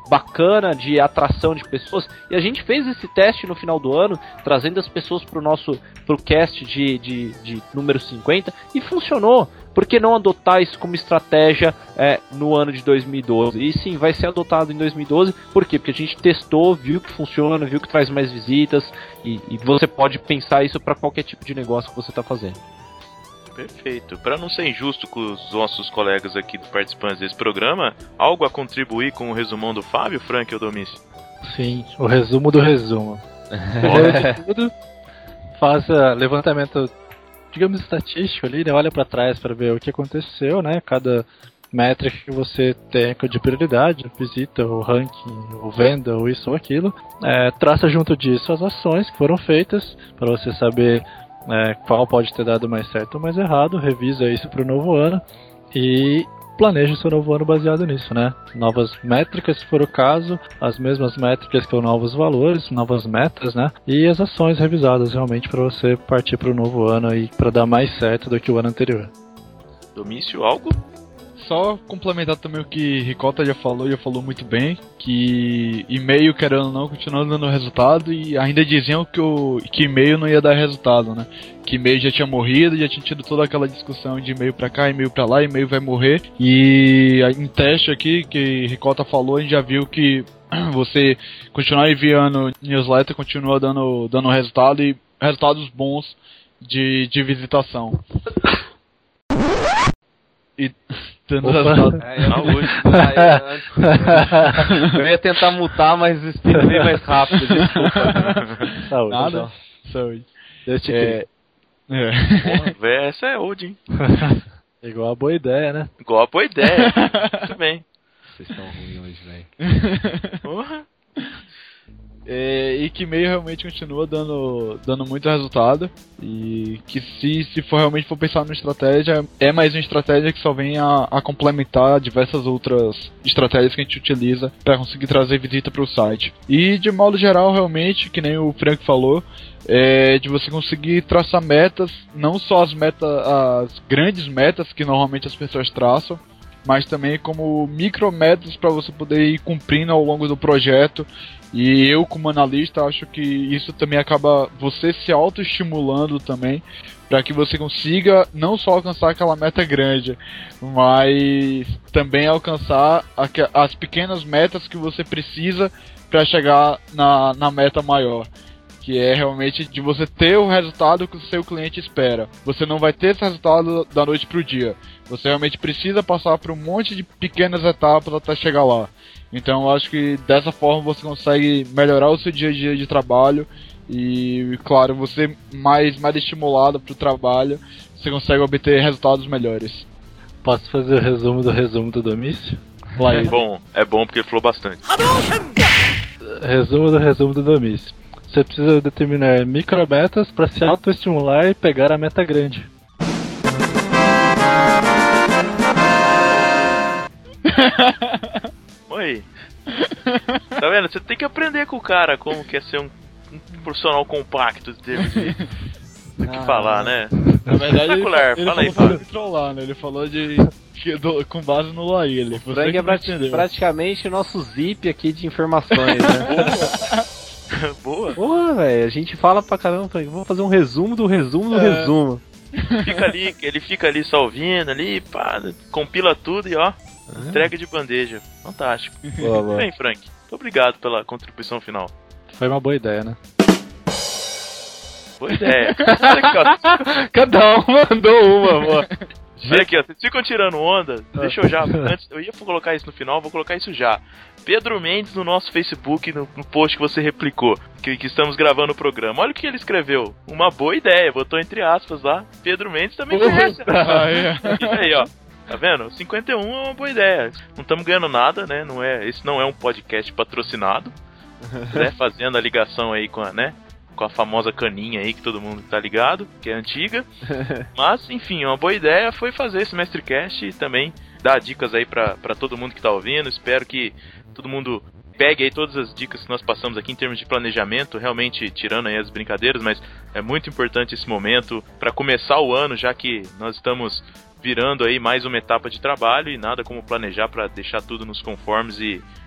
bacana de atração de pessoas. E a gente fez esse teste no final do ano, trazendo as pessoas pro cast de número 50, e funcionou. Por que não adotar isso como estratégia no ano de 2012? E sim, vai ser adotado em 2012. Por quê? Porque a gente testou, viu que funciona, viu que traz mais visitas, e você pode pensar isso para qualquer tipo de negócio que você está fazendo. Perfeito. Para não ser injusto com os nossos colegas aqui participantes desse programa, algo a contribuir com o resumão do Fábio, Frank ou Domício? Sim, o resumo do resumo. Primeiro de tudo, faz levantamento, digamos, estatístico ali, né? Olha para trás para ver o que aconteceu, né? Cada métrica que você tem de prioridade, visita, o ranking, ou venda, ou isso ou aquilo. Traça junto disso as ações que foram feitas, para você saber qual pode ter dado mais certo ou mais errado. Revisa isso para o novo ano e planeja o seu novo ano baseado nisso, né? Novas métricas, se for o caso, as mesmas métricas com novos valores, novas metas, né? E as ações revisadas realmente para você partir para o novo ano e para dar mais certo do que o ano anterior. Domício, algo? Só complementar também o que Ricota já falou muito bem, que e-mail, querendo ou não, continua dando resultado, e ainda diziam que e-mail não ia dar resultado, né? Que e-mail já tinha morrido, já tinha tido toda aquela discussão de e-mail pra cá, e-mail pra lá, e-mail vai morrer, e em teste aqui, que Ricota falou, a gente já viu que você continuar enviando newsletter continua dando resultado, e resultados bons de visitação. E tendo resultado. Eu ia tentar mutar, mas o espírito veio mais rápido. Desculpa. Saúde. Nada? Saúde. Deus te queria. Porra, véio, essa é old, hein? Igual a boa ideia, né? Igual a boa ideia. Muito bem. Vocês estão ruins hoje, velho. Porra. E que e-mail realmente continua dando muito resultado, e que se realmente for pensar numa estratégia, é mais uma estratégia que só vem a complementar diversas outras estratégias que a gente utiliza para conseguir trazer visita para o site. E de modo geral, realmente, que nem o Frank falou, de você conseguir traçar metas, não só as grandes metas que normalmente as pessoas traçam, mas também como micrometas para você poder ir cumprindo ao longo do projeto. E eu, como analista, acho que isso também acaba você se autoestimulando também, para que você consiga não só alcançar aquela meta grande, mas também alcançar as pequenas metas que você precisa para chegar na meta maior, que é realmente de você ter o resultado que o seu cliente espera. Você não vai ter esse resultado da noite pro dia. Você realmente precisa passar por um monte de pequenas etapas até chegar lá. Então eu acho que dessa forma você consegue melhorar o seu dia a dia de trabalho e, claro, você mais estimulado pro trabalho, você consegue obter resultados melhores. Posso fazer o resumo do Domício? É bom porque ele falou bastante. Resumo do Domício. Você precisa determinar micrometas para se autoestimular e pegar a meta grande. Oi. Tá vendo? Você tem que aprender com o cara como que é ser um profissional compacto do que falar, né? Na verdade, ele fala aí, falou de trollar, né? Ele falou com base no Laí. Ele Frank é praticamente o nosso zip aqui de informações, né? Boa. Porra, velho, a gente fala pra caramba, vamos fazer um resumo do resumo. Ele fica ali só ouvindo ali, pá, compila tudo e ó, entrega de bandeja. Fantástico. Boa. Bem, Frank, muito obrigado pela contribuição final. Foi uma boa ideia, né? Boa ideia. Olha aqui, ó. Cada um mandou uma, boa. Olha aqui, ó, vocês ficam tirando onda, deixa eu já, antes, eu ia colocar isso no final, vou colocar isso já. Pedro Mendes no nosso Facebook, no post que você replicou, que estamos gravando o programa. Olha o que ele escreveu, uma boa ideia, botou entre aspas lá, Pedro Mendes também conhece. E aí, ó, tá vendo? 51 é uma boa ideia, não estamos ganhando nada, né, esse não é um podcast patrocinado, né, fazendo a ligação aí com a famosa caninha aí que todo mundo tá ligado, que é antiga. Mas, enfim, uma boa ideia foi fazer esse MestreCast e também dar dicas aí pra todo mundo que tá ouvindo. Espero que todo mundo pegue aí todas as dicas que nós passamos aqui em termos de planejamento, realmente tirando aí as brincadeiras, mas é muito importante esse momento para começar o ano, já que nós estamos virando aí mais uma etapa de trabalho e nada como planejar para deixar tudo nos conformes e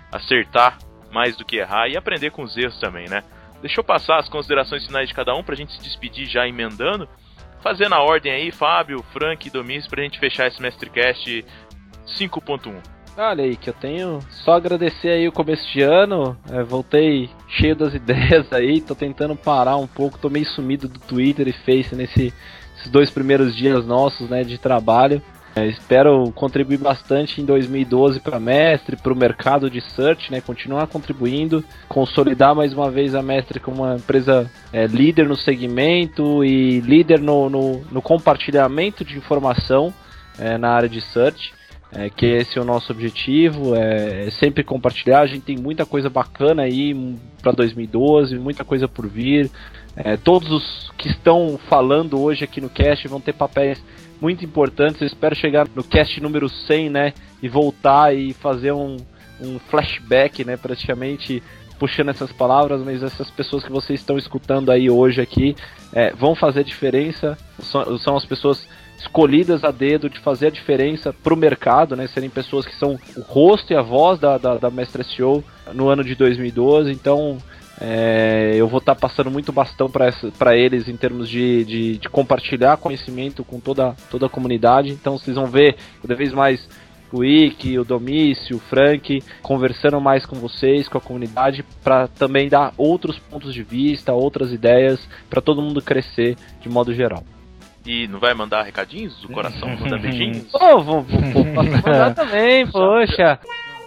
acertar mais do que errar e aprender com os erros também, né? Deixa eu passar as considerações finais de cada um pra gente se despedir já emendando. Fazer na ordem aí, Fábio, Frank e Domício, pra gente fechar esse MestreCast 5.1. Olha aí, que eu tenho só agradecer aí o começo de ano, voltei cheio das ideias aí, tô tentando parar um pouco, tô meio sumido do Twitter e Face nesses 2 primeiros dias nossos, né, de trabalho. Espero contribuir bastante em 2012 para a Mestre, para o mercado de search, né, continuar contribuindo, consolidar mais uma vez a Mestre como uma empresa líder no segmento e líder no compartilhamento de informação na área de search. Que esse é o nosso objetivo, é sempre compartilhar. A gente tem muita coisa bacana aí para 2012, muita coisa por vir. Todos os que estão falando hoje aqui no cast vão ter papéis muito importantes. Eu espero chegar no cast número 100, né, e voltar e fazer um flashback, né, praticamente puxando essas palavras, mas essas pessoas que vocês estão escutando aí hoje aqui vão fazer diferença, são as pessoas escolhidas a dedo de fazer a diferença pro mercado, né, serem pessoas que são o rosto e a voz da Mestre SEO no ano de 2012, então eu vou estar passando muito bastão para eles em termos de compartilhar conhecimento com toda a comunidade. Então vocês vão ver cada vez mais o Ike, o Domício, o Frank conversando mais com vocês, com a comunidade, para também dar outros pontos de vista, outras ideias, para todo mundo crescer de modo geral. E não vai mandar recadinhos do coração, mandar beijinhos? Vou mandar também, poxa.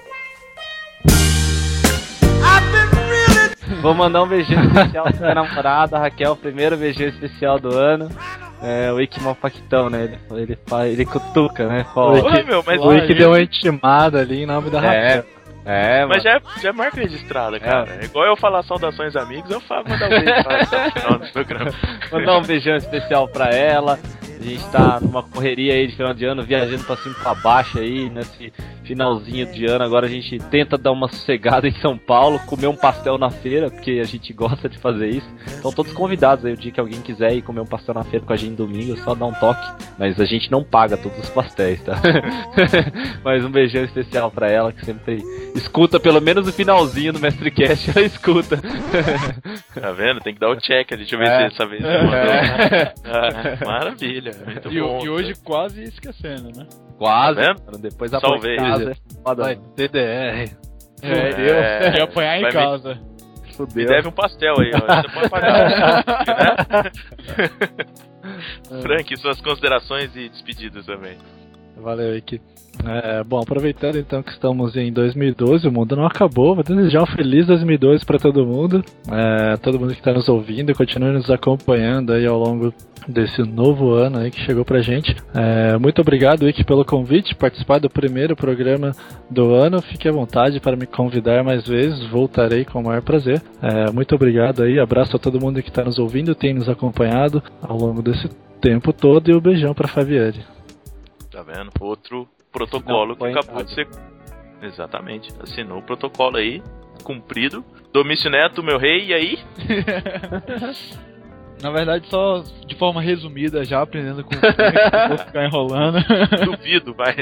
Vou mandar um beijinho especial pra minha namorada, a Raquel, primeiro beijinho especial do ano. O Ike mó paquitão, né? Ele cutuca, né? O Ike deu uma intimada ali em nome da Raquel. Mas já é marca registrada, cara. É igual eu falar saudações amigos, eu falo mandar um beijo para ela no final do programa. Mandar um beijão especial pra ela. A gente tá numa correria aí de final de ano, viajando pra cima e pra baixo aí, nesse finalzinho de ano. Agora a gente tenta dar uma sossegada em São Paulo, comer um pastel na feira, porque a gente gosta de fazer isso. Então todos convidados aí, o dia que alguém quiser ir comer um pastel na feira com a gente domingo, é só dar um toque. Mas a gente não paga todos os pastéis, tá? Mas um beijão especial pra ela, que sempre escuta, pelo menos o finalzinho do MestreCast, ela escuta. Tá vendo? Tem que dar o check ali, deixa eu ver se dessa vez você mandou. Maravilha. Muito bom. E hoje quase esquecendo, né? Quase. Tá vendo? Depois da Salvei. casa. Vai, DDR. Eu ia apanhar em casa. Me deve um pastel aí, ó. Você pode pagar. Né? Frank, suas considerações e despedidas também. Valeu, Ike. Bom, aproveitando então que estamos em 2012, o mundo não acabou, vou desejar um feliz 2012 para todo mundo que está nos ouvindo, continue nos acompanhando aí ao longo desse novo ano aí que chegou pra gente. Muito obrigado, Ike, pelo convite, participar do primeiro programa do ano. Fique à vontade para me convidar mais vezes, voltarei com o maior prazer. Muito obrigado aí, abraço a todo mundo que está nos ouvindo, tem nos acompanhado ao longo desse tempo todo, e um beijão para Fabiane. Tá vendo? Outro protocolo que acabou de ser... Exatamente, assinou o protocolo aí, cumprido. Domício Neto, meu rei, e aí? Na verdade, só de forma resumida, já aprendendo com o Frank, vou ficar enrolando. Duvido, vai.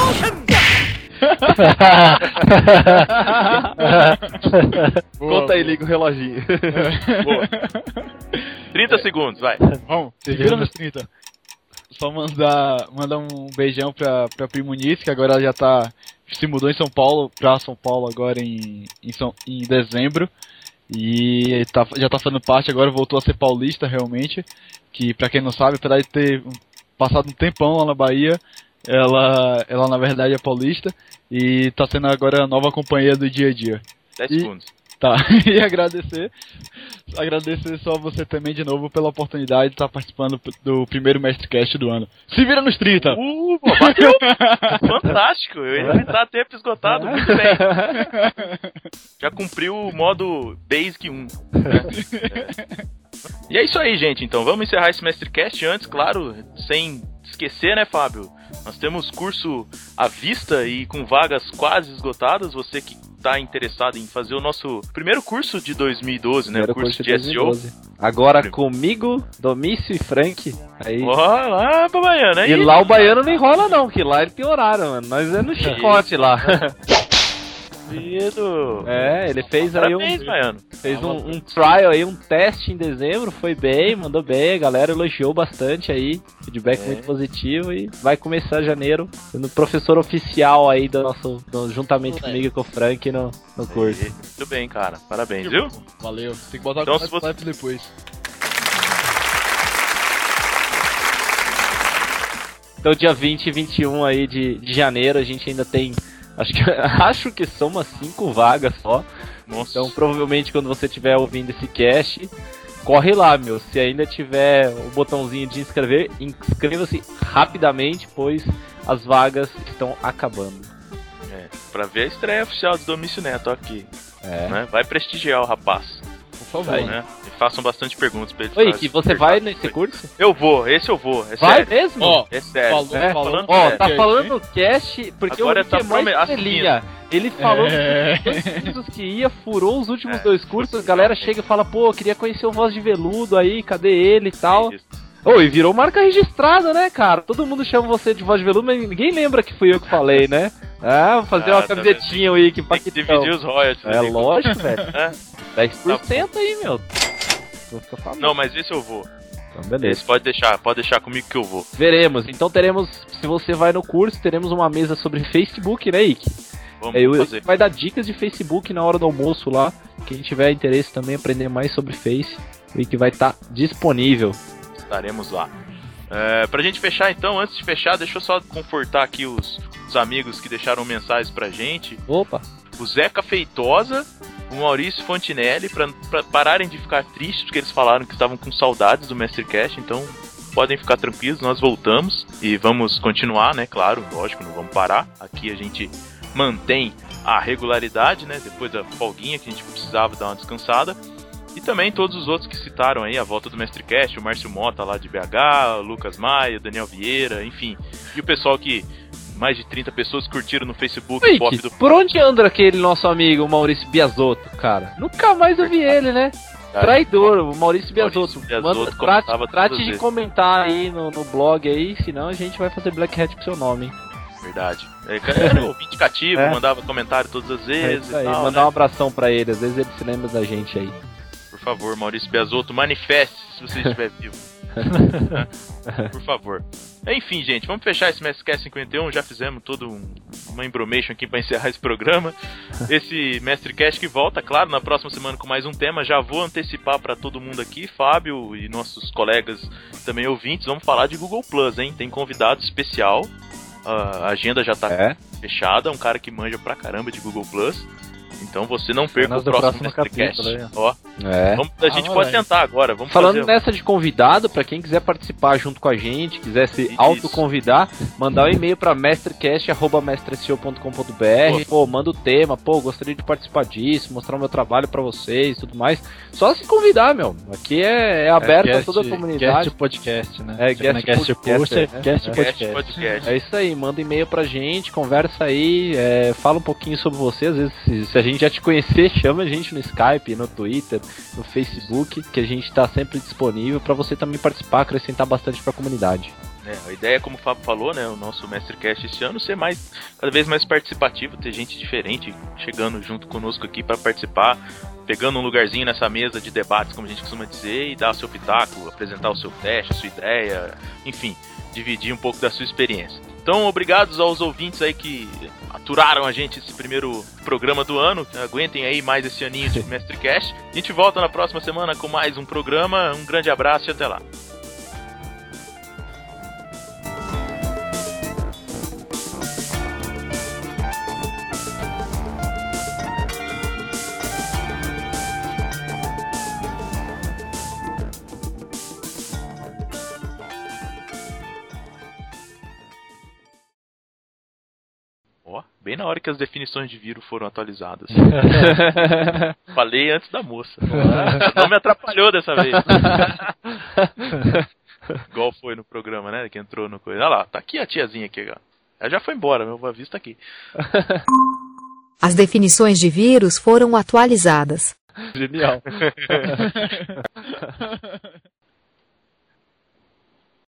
Conta aí, liga o reloginho. Boa. 30 segundos, vai. Vamos, segura nos 30. Só mandar um beijão pra Primo Nice, que agora ela se mudou pra São Paulo agora em dezembro. E já tá fazendo parte, agora voltou a ser paulista realmente. Que pra quem não sabe, apesar de ter passado um tempão lá na Bahia, ela na verdade é paulista. E tá sendo agora a nova companheira do dia a dia. 10 segundos. Tá, e agradecer só você também de novo pela oportunidade de estar participando do primeiro MestreCast do ano. Se vira nos 30! Bateu! Fantástico! Eu ainda não tá a tempo esgotado, muito bem. Já cumpriu o modo Basic 1. Né? E é isso aí, gente. Então vamos encerrar esse MestreCast antes, claro, sem esquecer, né, Fábio? Nós temos curso à vista e com vagas quase esgotadas. Você que está interessado em fazer o nosso primeiro curso de 2012, né? O curso de SEO. Agora comigo, Domício e Frank. Aí. Lá pra Baiano, aí. E lá o Baiano não enrola não, que lá eles pioraram, mano. Nós é no chicote lá. duvido. Ele fez aí Parabéns, Baiano. fez um trial aí, um teste em dezembro, foi bem, mandou bem, a galera elogiou bastante aí, feedback muito positivo e vai começar janeiro sendo professor oficial aí juntamente comigo e com o Frank no curso. Muito bem, cara. Parabéns, viu? Valeu. Tem que botar Então, o se você- depois. Então dia 20 e 21 aí de janeiro a gente ainda tem, acho que são umas 5 vagas só. Nossa. Então provavelmente quando você estiver ouvindo esse cast, corre lá, meu. Se ainda tiver o botãozinho de inscrever, inscreva-se rapidamente, pois as vagas estão acabando. Pra ver a estreia oficial do Domício Neto aqui. É. Né? Vai prestigiar o rapaz. Por favor. Né? E façam bastante perguntas pra ele. Oi, fazer que você super vai rápido. nesse curso? Eu vou. É Vai sério. mesmo? Ó, É sério. falando Ó, sério. tá cast, falando hein? no cast, porque Agora o Rick tá é mais assumindo. estrelinha. Ele falou É. dos 2 cursos que ia, furou os últimos 2 cursos, a galera chega e fala, pô, eu queria conhecer o Voz de Veludo aí, cadê ele e tal. Isso. Ô, e virou marca registrada, né, cara? Todo mundo chama você de Voz de Veludo, mas ninguém lembra que fui eu que falei, né? Ah, vou fazer uma tá camisetinha aí, que Tem que dividir os royalties. É ali. lógico, velho. É? 10% aí, meu. Vou ficar falando. Não, mas esse eu vou. Então, beleza. Esse pode deixar comigo que eu vou. Veremos. Então teremos, se você vai no curso, teremos uma mesa sobre Facebook, né, Ike? Vamos Aí o fazer. Ike vai dar dicas de Facebook na hora do almoço lá. Quem tiver interesse também em aprender mais sobre Face, o Ike vai estar disponível. Estaremos lá. Pra gente fechar então, antes de fechar, deixa eu só confortar aqui os amigos que deixaram mensagens pra gente. Opa! O Zeca Feitosa, o Maurício Fontinelli, pra pararem de ficar tristes, porque eles falaram que estavam com saudades do Mastercast, então podem ficar tranquilos, nós voltamos e vamos continuar, né? Claro, lógico, não vamos parar. Aqui a gente mantém a regularidade, né? Depois da folguinha que a gente precisava dar uma descansada. E também todos os outros que citaram aí a volta do Mastercast, o Márcio Mota lá de BH, o Lucas Maia, o Daniel Vieira, enfim. E o pessoal que mais de 30 pessoas curtiram no Facebook o pop Ike, do... por onde anda aquele nosso amigo o Maurício Biasotto, cara? Nunca mais eu vi ele, né? Traidor, o Maurício Biasotto. Biasotto comentava Trate todas as de vezes. comentar aí no blog aí, senão a gente vai fazer Black Hat com seu nome, hein? Verdade. Era ouvinte cativo, É. mandava comentário todas as É vezes isso aí, e tal, mandar né? um abração pra ele, às vezes ele se lembra da gente aí. Por favor, Maurício Biasotto, manifeste se você estiver vivo. Por favor. Enfim, gente, vamos fechar esse Mastercast 51. Já fizemos todo uma embromation aqui pra encerrar esse programa. Esse Mastercast que volta, claro, na próxima semana com mais um tema. Já vou antecipar pra todo mundo aqui, Fábio e nossos colegas também ouvintes. Vamos falar de Google Plus, hein? Tem convidado especial. A agenda já tá fechada. Um cara que manja pra caramba de Google Plus. Então você não perca Cenas o do próximo próximo Mastercast. capítulo aí, Ó, a gente pode tentar agora. Vamos Falando fazer. nessa de convidado, pra quem quiser participar junto com a gente, quiser se Isso. autoconvidar, mandar um e-mail pra mastercast@masterseo.com.br. Pô, manda o tema, pô, gostaria de participar disso, mostrar o meu trabalho pra vocês e tudo mais. Só se convidar, meu. Aqui é aberto a toda a comunidade. Guest podcast, né? É, Tipo, guest guest podcast, post, é né? guest É. podcast. Podcast. É isso aí, manda e-mail pra gente, conversa aí, fala um pouquinho sobre você. Às vezes, se a gente já te conhecer, chama a gente no Skype, no Twitter, no Facebook, que a gente tá sempre disponível pra você também participar, acrescentar bastante pra comunidade. A ideia, como o Fábio falou, né, o nosso Mastercast esse ano ser cada vez mais participativo, ter gente diferente chegando junto conosco aqui para participar, pegando um lugarzinho nessa mesa de debates, como a gente costuma dizer, e dar o seu pitaco, apresentar o seu teste, a sua ideia, enfim, dividir um pouco da sua experiência. Então, obrigados aos ouvintes aí que aturaram a gente esse primeiro programa do ano. Aguentem aí mais esse aninho de Mastercast. A gente volta na próxima semana com mais um programa. Um grande abraço e até lá. Bem na hora que as definições de vírus foram atualizadas. Falei antes da moça. Não me atrapalhou dessa vez. Igual foi no programa, né? Que entrou no coisa. Olha lá, tá aqui a tiazinha aqui, ó. Ela já foi embora, meu aviso tá aqui. As definições de vírus foram atualizadas. Genial.